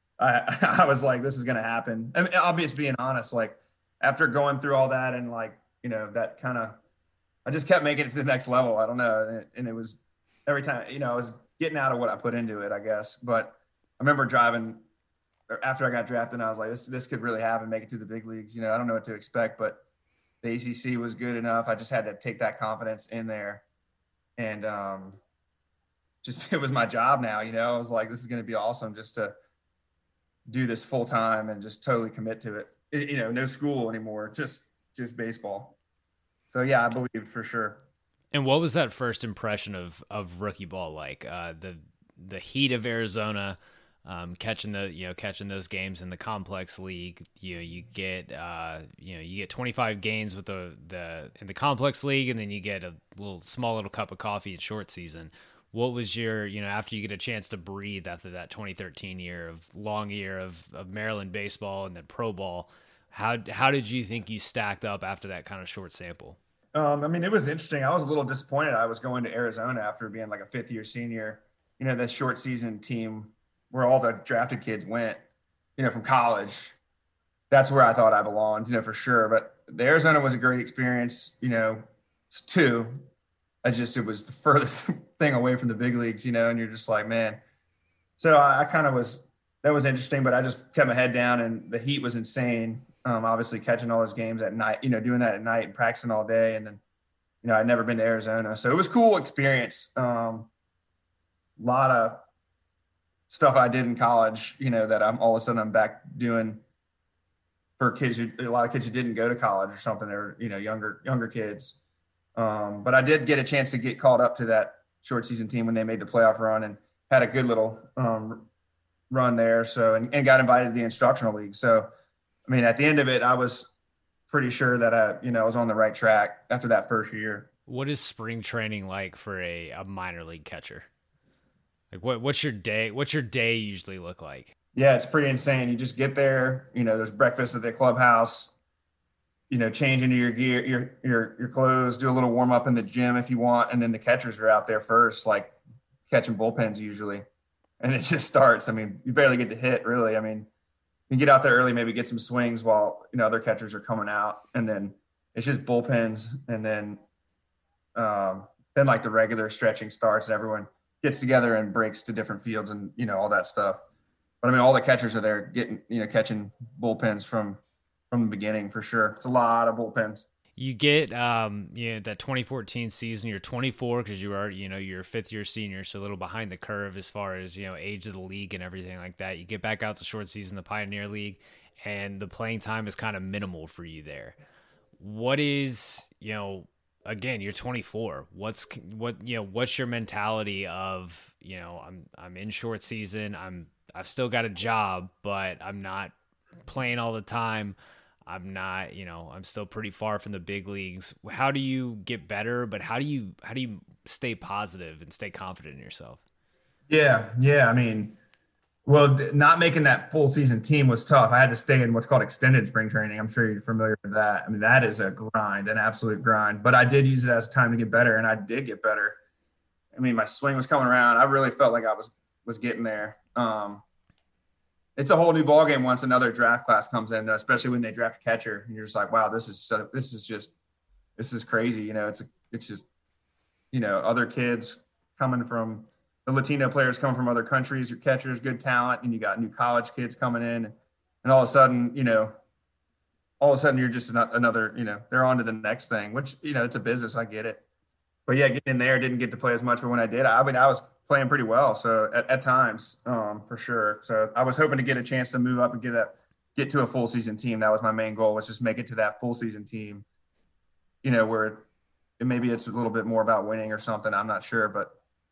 I, I was like, this is going to happen. I mean, obviously being honest, like after going through all that and like, you know, that kind of, I just kept making it to the next level. I don't know. And it, and it was every time, you know, I was getting out of what I put into it, I guess. But I remember driving after I got drafted and I was like, this, this could really happen, make it to the big leagues. You know, I don't know what to expect, but the A C C was good enough. I just had to take that confidence in there. And um, just, it was my job now, you know, I was like, this is going to be awesome just to do this full time and just totally commit to it. it. You know, no school anymore, just, just baseball. So yeah, I believed for sure. And what was that first impression of, of rookie ball like? Uh, the the heat of Arizona, um, catching the you know catching those games in the complex league. You know, you get uh, you know you get twenty-five games with the the in the complex league, and then you get a little small little cup of coffee in short season. What was your, you know, after you get a chance to breathe after that twenty thirteen year of long year of, of Maryland baseball and then pro ball, how how did you think you stacked up after that kind of short sample? Um, I mean, it was interesting. I was a little disappointed. I was going to Arizona after being like a fifth year senior, you know, the short season team where all the drafted kids went, you know, from college. That's where I thought I belonged, you know, for sure. But the Arizona was a great experience, you know, too. I just, it was the furthest thing away from the big leagues, you know, and you're just like, man. So I, I kind of was, that was interesting, but I just kept my head down and the heat was insane. Um, obviously catching all those games at night, you know, doing that at night and practicing all day. And then, you know, I'd never been to Arizona. So it was a cool experience. Um, a lot of stuff I did in college, you know, that I'm all of a sudden I'm back doing for kids who, a lot of kids who didn't go to college or something. They're, you know, younger, younger kids. Um, but I did get a chance to get called up to that short season team when they made the playoff run and had a good little um, run there. So, and, and got invited to the instructional league. So, I mean, at the end of it, I was pretty sure that I, you know, I was on the right track after that first year. What is spring training like for a, a minor league catcher? Like what, what's your day? What's your day usually look like? Yeah, it's pretty insane. You just get there, you know, there's breakfast at the clubhouse, you know, change into your gear, your, your, your clothes, do a little warm up in the gym if you want. And then the catchers are out there first, like catching bullpens usually. And it just starts. I mean, you barely get to hit really. I mean, you get out there early, maybe get some swings while, you know, other catchers are coming out, and then it's just bullpens. And then, um, then like the regular stretching starts and everyone gets together and breaks to different fields and, you know, all that stuff. But I mean, all the catchers are there getting, you know, catching bullpens from, from the beginning for sure. It's a lot of bullpens. You get, um, you know, that twenty fourteen season, you're twenty-four because you are, you know, you're a fifth year senior, so a little behind the curve as far as, you know, age of the league and everything like that. You get back out to short season, the Pioneer League, and the playing time is kind of minimal for you there. What is, you know, again, you're twenty-four. What's, what, you know, what's your mentality of, you know, I'm, I'm in short season. I'm, I've still got a job, but I'm not playing all the time. I'm not, you know, I'm still pretty far from the big leagues. How do you get better, but how do you, how do you stay positive and stay confident in yourself? Yeah. Yeah. I mean, well, not making that full season team was tough. I had to stay in what's called extended spring training. I'm sure you're familiar with that. I mean, that is a grind, an absolute grind, but I did use it as time to get better, and I did get better. I mean, my swing was coming around. I really felt like I was, was getting there. Um, It's a whole new ballgame once another draft class comes in, especially when they draft a catcher, and you're just like, wow, this is so, this is just, this is crazy. You know, it's a, it's just, you know, other kids coming from the Latino players coming from other countries, your catchers, good talent, and you got new college kids coming in, and all of a sudden, you know, all of a sudden you're just another, you know, they're on to the next thing, which, you know, it's a business. I get it. But yeah, getting in there, didn't get to play as much, but when I did, I mean, I was playing pretty well. So at, at times, um, for sure. So I was hoping to get a chance to move up and get a, get to a full season team. That was my main goal, was just make it to that full season team, you know, where it, maybe it's a little bit more about winning or something. I'm not sure, but,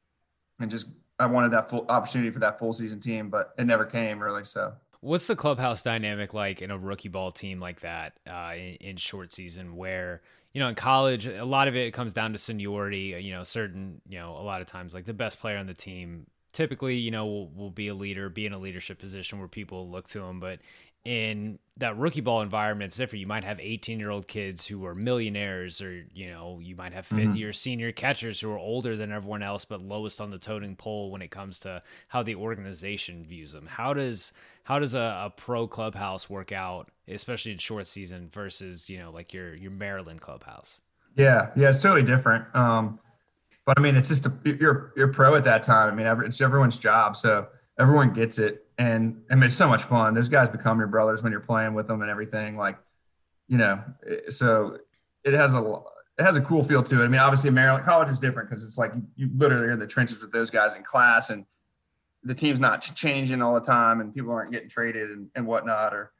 and just, I wanted that full opportunity for that full season team, but it never came really. So what's the clubhouse dynamic like in a rookie ball team like that, uh, in, in short season where, you know, in college, a lot of it comes down to seniority, you know, certain, you know, a lot of times like the best player on the team typically, you know, will, will be a leader, be in a leadership position where people look to him. But in that rookie ball environment, it's different. You might have eighteen year old kids who are millionaires, or, you know, you might have fifth year mm-hmm. senior catchers who are older than everyone else, but lowest on the totem pole when it comes to how the organization views them. How does, how does a, a pro clubhouse work out, especially in short season versus, you know, like your, your Maryland clubhouse? Yeah. Yeah. It's totally different. Um, but I mean, it's just, a, you're, you're pro at that time. I mean, it's everyone's job. So everyone gets it. And I mean, it's so much fun. Those guys become your brothers when you're playing with them and everything. Like, you know, so it has a, it has a cool feel to it. I mean, obviously Maryland college is different because it's like you, you literally are in the trenches with those guys in class, and the team's not changing all the time, and people aren't getting traded and, and whatnot. Or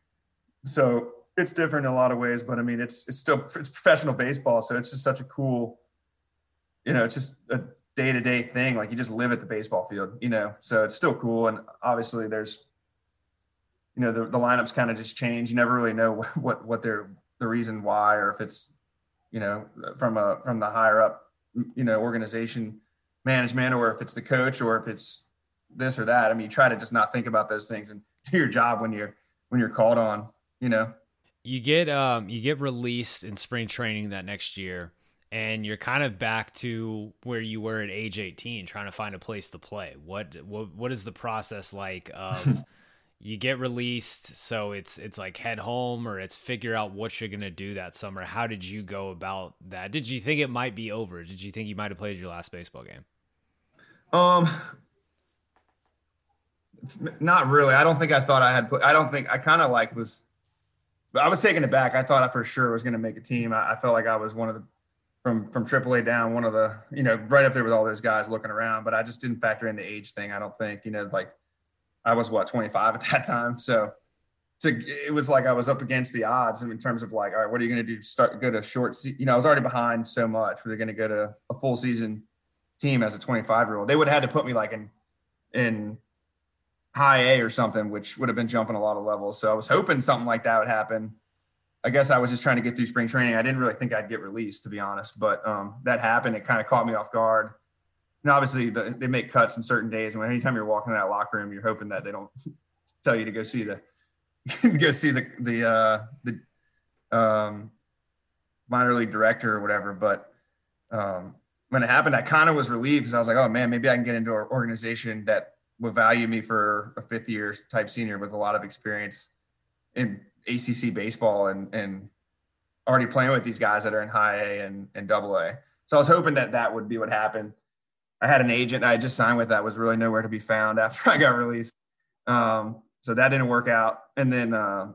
so it's different in a lot of ways, but I mean, it's, it's still, it's professional baseball. So it's just such a cool, you know, it's just a day-to-day thing. Like you just live at the baseball field, you know, so it's still cool. And obviously there's, you know, the, the lineups kind of just change. You never really know what, what they're, the reason why, or if it's, you know, from a, from the higher up, you know, organization management, or if it's the coach, or if it's this or that. I mean, you try to just not think about those things and do your job when you're, when you're called on, you know. You get, um, you get released in spring training that next year, and you're kind of back to where you were at age eighteen, trying to find a place to play. What what what is the process like of you get released, so it's it's like head home, or it's figure out what you're going to do that summer? How did you go about that? Did you think it might be over? Did you think you might have played your last baseball game? Um, not really. I don't think I thought I had put, I don't think I kind of like was But I was taken aback. I thought I for sure was going to make a team. I, I felt like I was one of the from from triple A down, one of the, you know, right up there with all those guys looking around. But I just didn't factor in the age thing. I don't think, you know, like I was what twenty-five at that time, so to, it was like I was up against the odds in terms of like, all right, what are you going to do? Start go to short, se- you know, I was already behind so much. Were they going to go to a full season team as a twenty-five year old? They would have had to put me like in in high A or something, which would have been jumping a lot of levels. So I was hoping something like that would happen. I guess I was just trying to get through spring training. I didn't really think I'd get released, to be honest, but um, that happened. It kind of caught me off guard. And obviously the, they make cuts in certain days. And anytime you're walking in that locker room, you're hoping that they don't tell you to go see the, go see the, the, uh, the um, minor league director or whatever. But um, when it happened, I kind of was relieved because I was like, oh man, maybe I can get into an organization that will value me for a fifth year type senior with a lot of experience in A C C baseball and, and already playing with these guys that are in high A and, and double A. So I was hoping that that would be what happened. I had an agent that I just signed with that was really nowhere to be found after I got released. Um, so that didn't work out. And then, uh,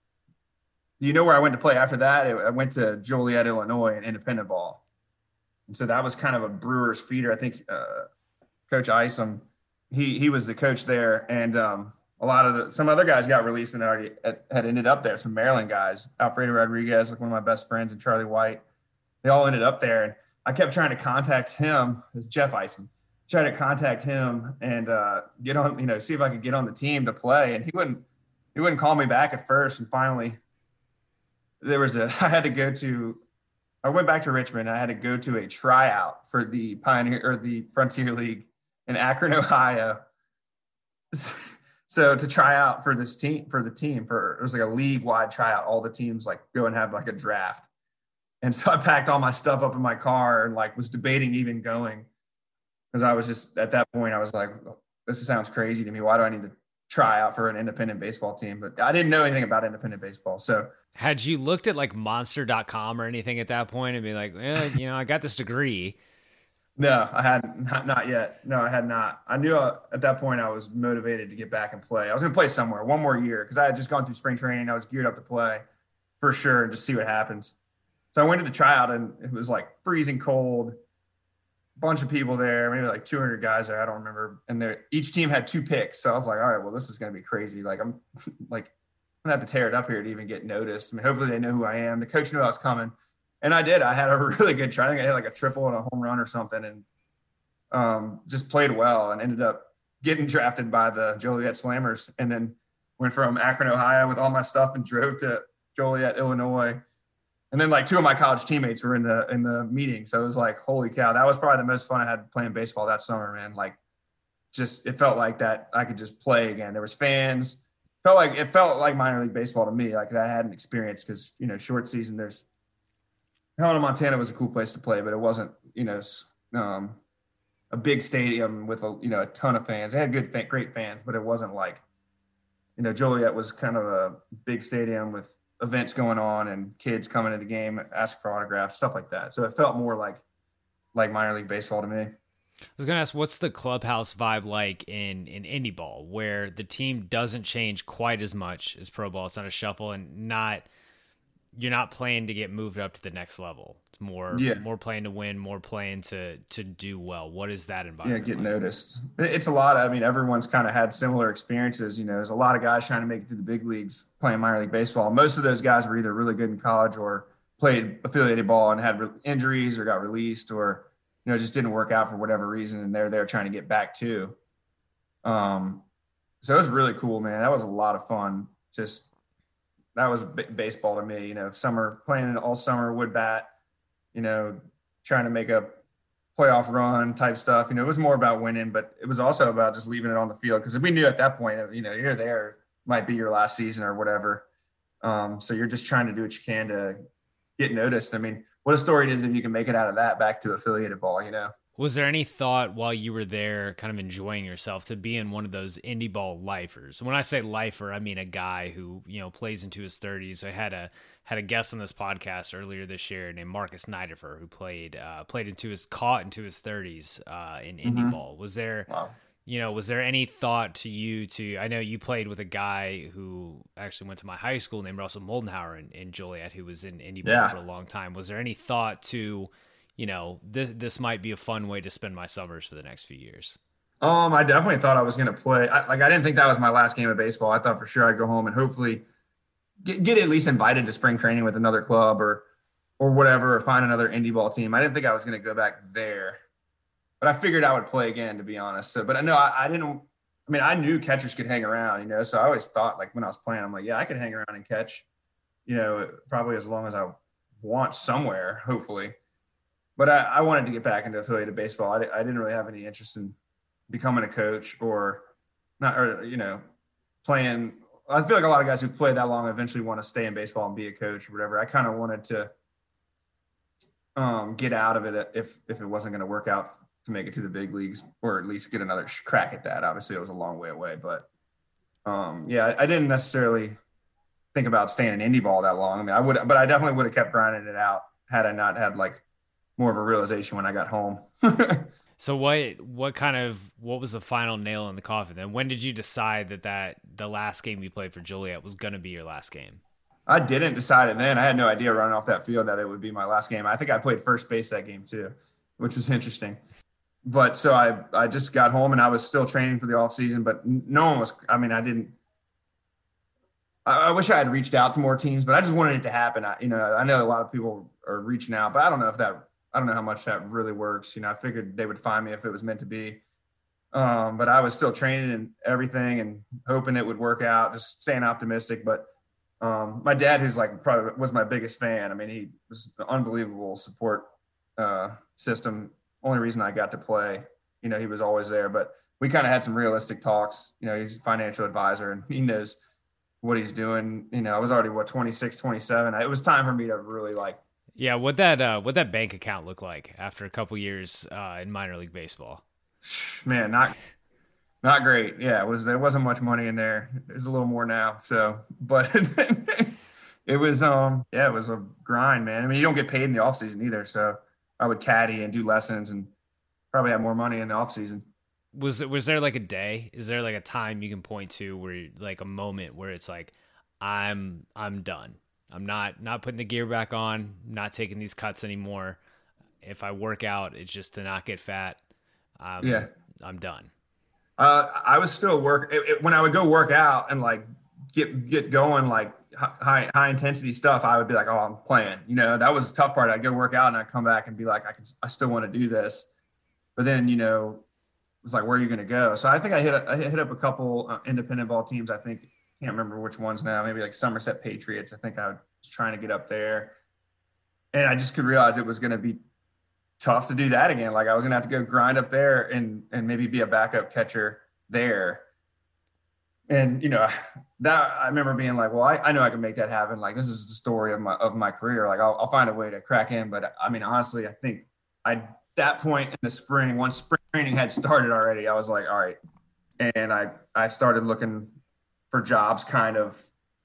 you know where I went to play after that? I went to Joliet, Illinois in independent ball. And so that was kind of a Brewers feeder. I think uh, Coach Isom, he he was the coach there. And um, a lot of the, some other guys got released and already had, had ended up there. Some Maryland guys, Alfredo Rodriguez, like one of my best friends, and Charlie White, they all ended up there. And I kept trying to contact him, it's Jeff Isom, trying to contact him and uh, get on, you know, see if I could get on the team to play. And he wouldn't, he wouldn't call me back at first. And finally there was a, I had to go to, I went back to Richmond. I had to go to a tryout for the Pioneer or the Frontier League in Akron, Ohio. So to try out for this team, for the team, for it was like a league wide tryout. All the teams like go and have like a draft. And so I packed all my stuff up in my car and like was debating even going because I was just at that point, I was like, this sounds crazy to me. Why do I need to try out for an independent baseball team? But I didn't know anything about independent baseball. So had you looked at like monster dot com or anything at that point and be like, eh, you know, I got this degree? No, I had not, not yet. No, I had not. I knew uh, at that point I was motivated to get back and play. I was going to play somewhere one more year because I had just gone through spring training. I was geared up to play for sure and just see what happens. So I went to the tryout and it was like freezing cold, bunch of people there, maybe like two hundred guys there. I don't remember. And there, each team had two picks. So I was like, all right, well, this is going to be crazy. Like I'm like, I'm going to have to tear it up here to even get noticed. I mean, hopefully they know who I am. The coach knew I was coming. And I did. I had a really good try. I think I hit like a triple and a home run or something and um, just played well and ended up getting drafted by the Joliet Slammers and then went from Akron, Ohio with all my stuff and drove to Joliet, Illinois. And then like two of my college teammates were in the in the meeting. So it was like, holy cow, that was probably the most fun I had playing baseball that summer, man. Like just it felt like that I could just play again. There was fans. Felt like it felt like minor league baseball to me, like I hadn't experienced because, you know, short season there's Helena, Montana was a cool place to play, but it wasn't, you know, um, a big stadium with a, you know, a ton of fans. They had good, great fans, but it wasn't like, you know, Joliet was kind of a big stadium with events going on and kids coming to the game, asking for autographs, stuff like that. So it felt more like, like minor league baseball to me. I was going to ask, what's the clubhouse vibe like in, in indie ball where the team doesn't change quite as much as pro ball? It's not a shuffle and not, you're not playing to get moved up to the next level. It's more, yeah. more playing to win, more playing to, to do well. What is that environment? Yeah. Get like? noticed. It's a lot. Of, I mean, everyone's kind of had similar experiences. You know, there's a lot of guys trying to make it to the big leagues playing minor league baseball. Most of those guys were either really good in college or played affiliated ball and had re- injuries or got released or, you know, just didn't work out for whatever reason. And they're there trying to get back too. Um, so it was really cool, man. That was a lot of fun. Just, that was b- baseball to me, you know, summer playing all summer, wood bat, you know, trying to make a playoff run type stuff. You know, it was more about winning, but it was also about just leaving it on the field. Cause we knew at that point, you know, you're there, might be your last season or whatever. Um, so you're just trying to do what you can to get noticed. I mean, what a story it is if you can make it out of that back to affiliated ball, you know? Was there any thought while you were there kind of enjoying yourself to be in one of those indie ball lifers? When I say lifer, I mean a guy who, you know, plays into his thirties. I had a had a guest on this podcast earlier this year named Marcus Nidifer who played uh, played into his caught into his thirties uh, in indie mm-hmm. ball. Was there wow. you know, was there any thought to you to, I know you played with a guy who actually went to my high school named Russell Moldenhauer in, in Joliet, who was in indie ball Yeah. for a long time. Was there any thought to, you know, this, this might be a fun way to spend my summers for the next few years? Um, I definitely thought I was going to play. I, like, I didn't think that was my last game of baseball. I thought for sure I'd go home and hopefully get, get at least invited to spring training with another club or, or whatever, or find another indie ball team. I didn't think I was going to go back there, but I figured I would play again, to be honest. So, but no, I, I didn't, I mean, I knew catchers could hang around, you know, so I always thought, like, when I was playing, I'm like, yeah, I could hang around and catch, you know, probably as long as I want somewhere, hopefully. But I, I wanted to get back into affiliated baseball. I, I didn't really have any interest in becoming a coach or not, or, you know, playing. I feel like a lot of guys who play that long eventually want to stay in baseball and be a coach or whatever. I kind of wanted to um, get out of it if, if it wasn't going to work out to make it to the big leagues, or at least get another crack at that. Obviously it was a long way away, but um, yeah, I didn't necessarily think about staying in indie ball that long. I mean, I would, but I definitely would have kept grinding it out had I not had like more of a realization when I got home. So what, what kind of, what was the final nail in the coffin? And when did you decide that, that the last game you played for Joliet was going to be your last game? I didn't decide it then. I had no idea running off that field that it would be my last game. I think I played first base that game too, which was interesting. But so I, I just got home and I was still training for the off season, but no one was, I mean, I didn't, I, I wish I had reached out to more teams, but I just wanted it to happen. I, you know, I know a lot of people are reaching out, but I don't know if that, I don't know how much that really works. You know, I figured they would find me if it was meant to be. Um, but I was still training and everything and hoping it would work out, just staying optimistic. But um, my dad, who's like probably was my biggest fan. I mean, he was an unbelievable support uh, system. Only reason I got to play, you know, he was always there, but we kind of had some realistic talks. You know, he's a financial advisor and he knows what he's doing. You know, I was already what, twenty-six, twenty-seven. It was time for me to really like, yeah. What that, uh, what that bank account look like after a couple years uh, in minor league baseball? Man, not, not great. Yeah. It was, there wasn't much money in there. There's a little more now. So, but it was, um, yeah, it was a grind, man. I mean, you don't get paid in the off season either. So I would caddy and do lessons and probably have more money in the off season. Was was there like a day? Is there like a time you can point to where like a moment where it's like, I'm I'm done. I'm not not putting the gear back on. Not taking these cuts anymore. If I work out, it's just to not get fat. Um, yeah, I'm done. Uh, I was still work it, it, when I would go work out and like get get going like high high intensity stuff. I would be like, oh, I'm playing. You know, that was the tough part. I'd go work out and I'd come back and be like, I can I still want to do this, but then you know, it was like, where are you going to go? So I think I hit I hit up a couple uh, independent ball teams. I think can't remember which ones now. Maybe like Somerset Patriots. I think I was trying to get up there, and I just could realize it was going to be tough to do that again. Like I was gonna have to go grind up there and and maybe be a backup catcher there. And you know, that I remember being like, well, I, I know I can make that happen. Like this is the story of my of my career. Like I'll, I'll find a way to crack in. But I mean, honestly, I think I that point in the spring, once spring training had started already, I was like, all right. And I I started looking for jobs kind of,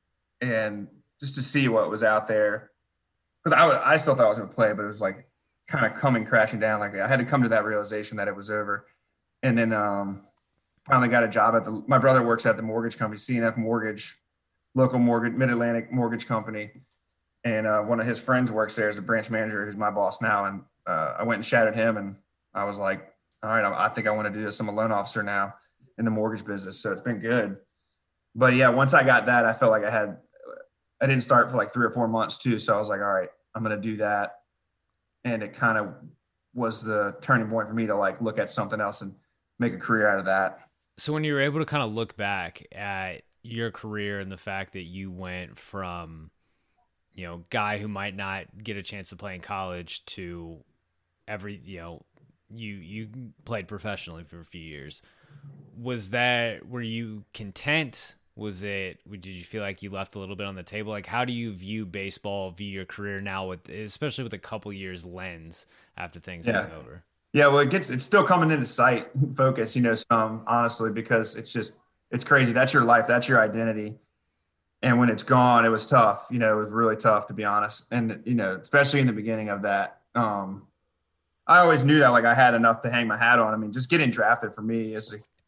and just to see what was out there. Because I was, I still thought I was gonna play, but it was like kind of coming crashing down. Like I had to come to that realization that it was over. And then um, finally got a job at the, my brother works at the mortgage company, C N F Mortgage, local mortgage, Mid-Atlantic mortgage company. And uh, one of his friends works there as a branch manager, who's my boss now. And uh, I went and shadowed him and I was like, all right, I, I think I want to do this. I'm a loan officer now in the mortgage business. So it's been good. But yeah, once I got that, I felt like I had, I didn't start for like three or four months too. So I was like, all right, I'm going to do that. And it kind of was the turning point for me to like look at something else and make a career out of that. So when you were able to kind of look back at your career and the fact that you went from, you know, guy who might not get a chance to play in college to every, you know, you, you played professionally for a few years. Was that, were you content? Was it, did you feel like you left a little bit on the table? Like, how do you view baseball, view your career now with, especially with a couple years lens after things yeah. being over? Yeah. Well, it gets, it's still coming into sight focus, you know, some honestly, because it's just, it's crazy. That's your life. That's your identity. And when it's gone, it was tough. You know, it was really tough to be honest. And, you know, especially in the beginning of that, um, I always knew that like I had enough to hang my hat on. I mean, just getting drafted for me is a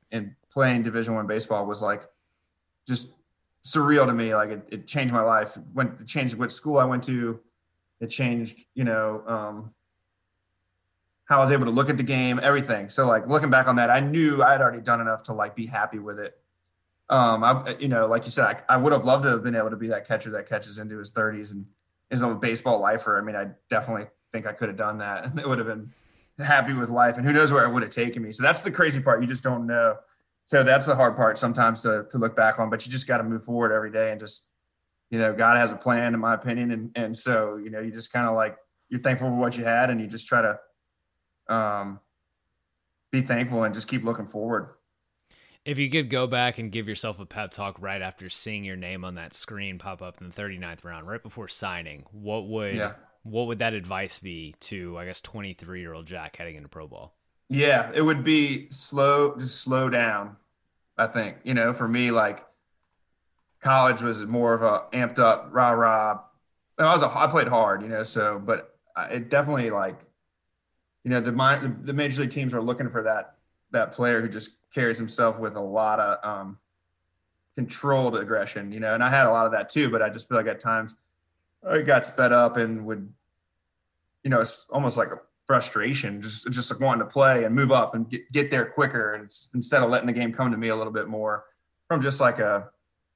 and playing Division One baseball was like just surreal to me. Like it, it changed my life. Went it changed what school I went to. It changed, you know, um, how I was able to look at the game, everything. So like looking back on that, I knew I had already done enough to like be happy with it. Um, I, you know, like you said, I, I would have loved to have been able to be that catcher that catches into his thirties and is a baseball lifer. I mean, I definitely think I could have done that, and it would have been happy with life. And who knows where it would have taken me. So that's the crazy part. You just don't know. So that's the hard part sometimes to to look back on. But you just got to move forward every day and just, you know, God has a plan, in my opinion, and and so you know, you just kind of like you're thankful for what you had, and you just try to um, be thankful and just keep looking forward. If you could go back and give yourself a pep talk right after seeing your name on that screen pop up in the thirty-ninth round, right before signing, what would yeah. what would that advice be to, I guess, twenty-three-year-old Jack heading into pro ball? Yeah, it would be slow, just slow down, I think. You know, for me, like college was more of a amped up, rah, rah. I was a, I played hard, you know, so, but it definitely like, you know, the, the major league teams are looking for that, that player who just carries himself with a lot of um, controlled aggression, you know, and I had a lot of that too, but I just feel like at times I got sped up and would, you know, it's almost like a frustration, just, just like wanting to play and move up and get, get there quicker. And instead of letting the game come to me a little bit more from just like a,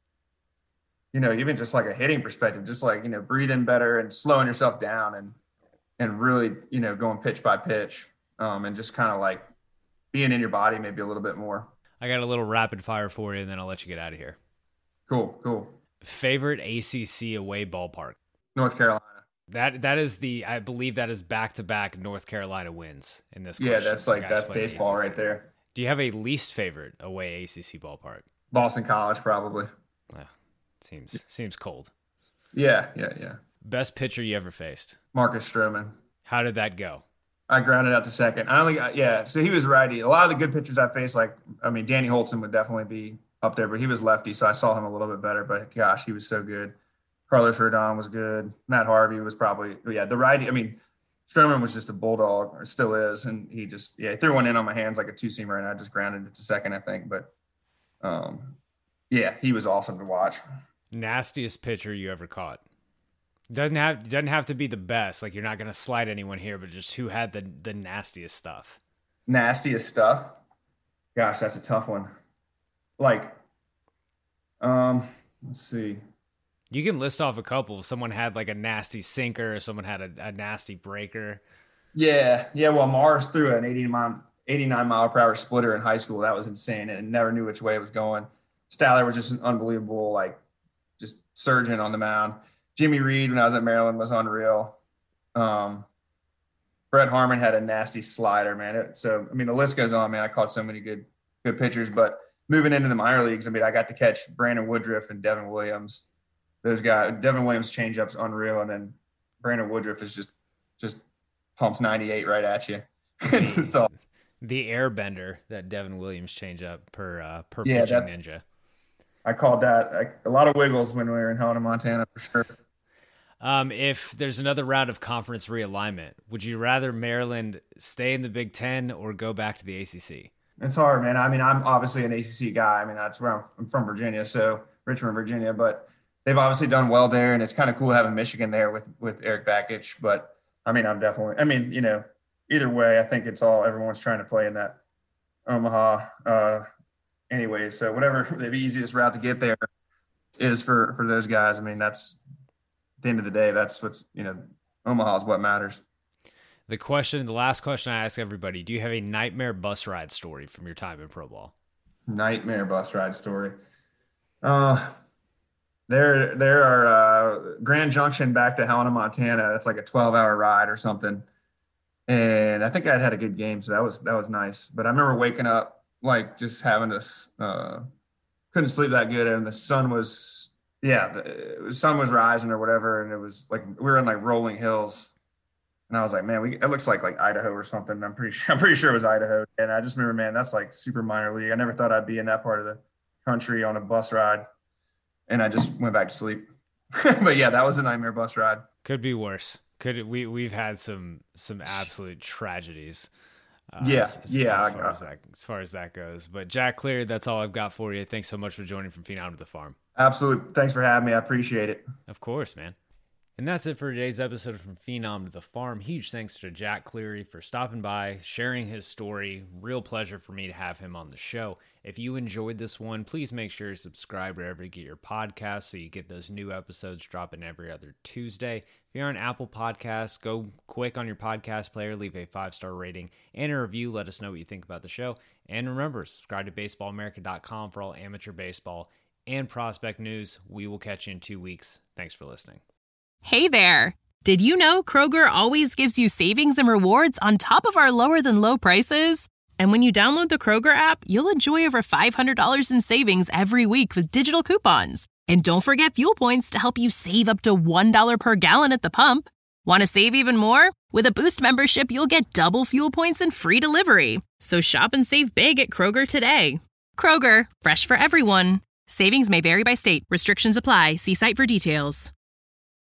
you know, even just like a hitting perspective, just like, you know, breathing better and slowing yourself down and, and really, you know, going pitch by pitch um, and just kind of like being in your body maybe a little bit more. I got a little rapid fire for you and then I'll let you get out of here. Cool. Cool. Favorite A C C away ballpark? North Carolina. That, that is the, I believe that is back to back North Carolina wins in this question. Yeah. That's like, that's baseball right there. Do you have a least favorite away A C C ballpark? Boston College, probably. Oh, seems, seems cold. Yeah. Yeah. Yeah. Best pitcher you ever faced? Marcus Stroman. How did that go? I grounded out to second. I only, yeah. So he was righty. A lot of the good pitchers I faced, like, I mean, Danny Holtzen would definitely be up there, but he was lefty, so I saw him a little bit better. But gosh, he was so good. Carlos Rodon was good. Matt Harvey was probably, yeah, the righty. I mean, Stroman was just a bulldog, or still is, and he just, yeah, he threw one in on my hands like a two seamer, and I just grounded it to second, I think. But, um, yeah, he was awesome to watch. Nastiest pitcher you ever caught? Doesn't have doesn't have to be the best. Like, you're not gonna slide anyone here, but just who had the the nastiest stuff. Nastiest stuff. Gosh, that's a tough one. Like, um, let's see. You can list off a couple. If someone had like a nasty sinker, or someone had a, a nasty breaker. Yeah, yeah. Well, Mars threw an eighty-nine mile per hour splitter in high school. That was insane, and never knew which way it was going. Statler was just an unbelievable, like, just surgeon on the mound. Jimmy Reed, when I was at Maryland, was unreal. Um, Brett Harmon had a nasty slider, man. It, so, I mean, the list goes on, man. I caught so many good good pitchers. But moving into the minor leagues, I mean, I got to catch Brandon Woodruff and Devin Williams. Those guys, Devin Williams' changeup's unreal, and then Brandon Woodruff is just just pumps ninety-eight right at you. it's, it's all the airbender that Devin Williams changeup per uh, per yeah, pitching that, ninja. I called that like, a lot of wiggles when we were in Helena, Montana, for sure. Um, if there's another round of conference realignment, would you rather Maryland stay in the Big Ten or go back to the A C C? It's hard, man. I mean, I'm obviously an A C C guy. I mean, that's where I'm, I'm from, Virginia, so Richmond, Virginia. But they've obviously done well there, and it's kind of cool having Michigan there with with Eric Bakich. But I mean, I'm definitely. I mean, you know, either way, I think it's all everyone's trying to play in that Omaha. Uh, anyway, so whatever the easiest route to get there is for for those guys. I mean, that's at the end of the day, that's what's, you know, Omaha is what matters. The question, the last question I ask everybody: do you have a nightmare bus ride story from your time in pro ball? Nightmare bus ride story. Uh, there there are uh, Grand Junction back to Helena, Montana. It's like a twelve hour ride or something. And I think I'd had a good game, so that was that was nice. But I remember waking up, like, just having this, uh, couldn't sleep that good, and the sun was, yeah, the, the sun was rising or whatever, and it was like we were in like rolling hills, and I was like, man, we it looks like like Idaho or something. I'm pretty sure I'm pretty sure it was Idaho, and I just remember, man, that's like super minor league. I never thought I'd be in that part of the country on a bus ride, and I just went back to sleep. But yeah, that was a nightmare bus ride. Could be worse. Could we we've had some some absolute tragedies. Uh, yeah, as, as, yeah. As far as, that, as far as that goes. But Jack Cleary, that's all I've got for you. Thanks so much for joining from Phenom to the Farm. Absolutely. Thanks for having me. I appreciate it. Of course, man. And that's it for today's episode from Phenom to the Farm. Huge thanks to Jack Cleary for stopping by, sharing his story. Real pleasure for me to have him on the show. If you enjoyed this one, please make sure to subscribe wherever you get your podcasts so you get those new episodes dropping every other Tuesday. If you're on Apple Podcasts, go quick on your podcast player, leave a five-star rating and a review. Let us know what you think about the show. And remember, subscribe to baseball america dot com for all amateur baseball and prospect news. We will catch you in two weeks. Thanks for listening. Hey there! Did you know Kroger always gives you savings and rewards on top of our lower-than-low prices? And when you download the Kroger app, you'll enjoy over five hundred dollars in savings every week with digital coupons. And don't forget fuel points to help you save up to one dollar per gallon at the pump. Want to save even more? With a Boost membership, you'll get double fuel points and free delivery. So shop and save big at Kroger today. Kroger, fresh for everyone. Savings may vary by state. Restrictions apply. See site for details.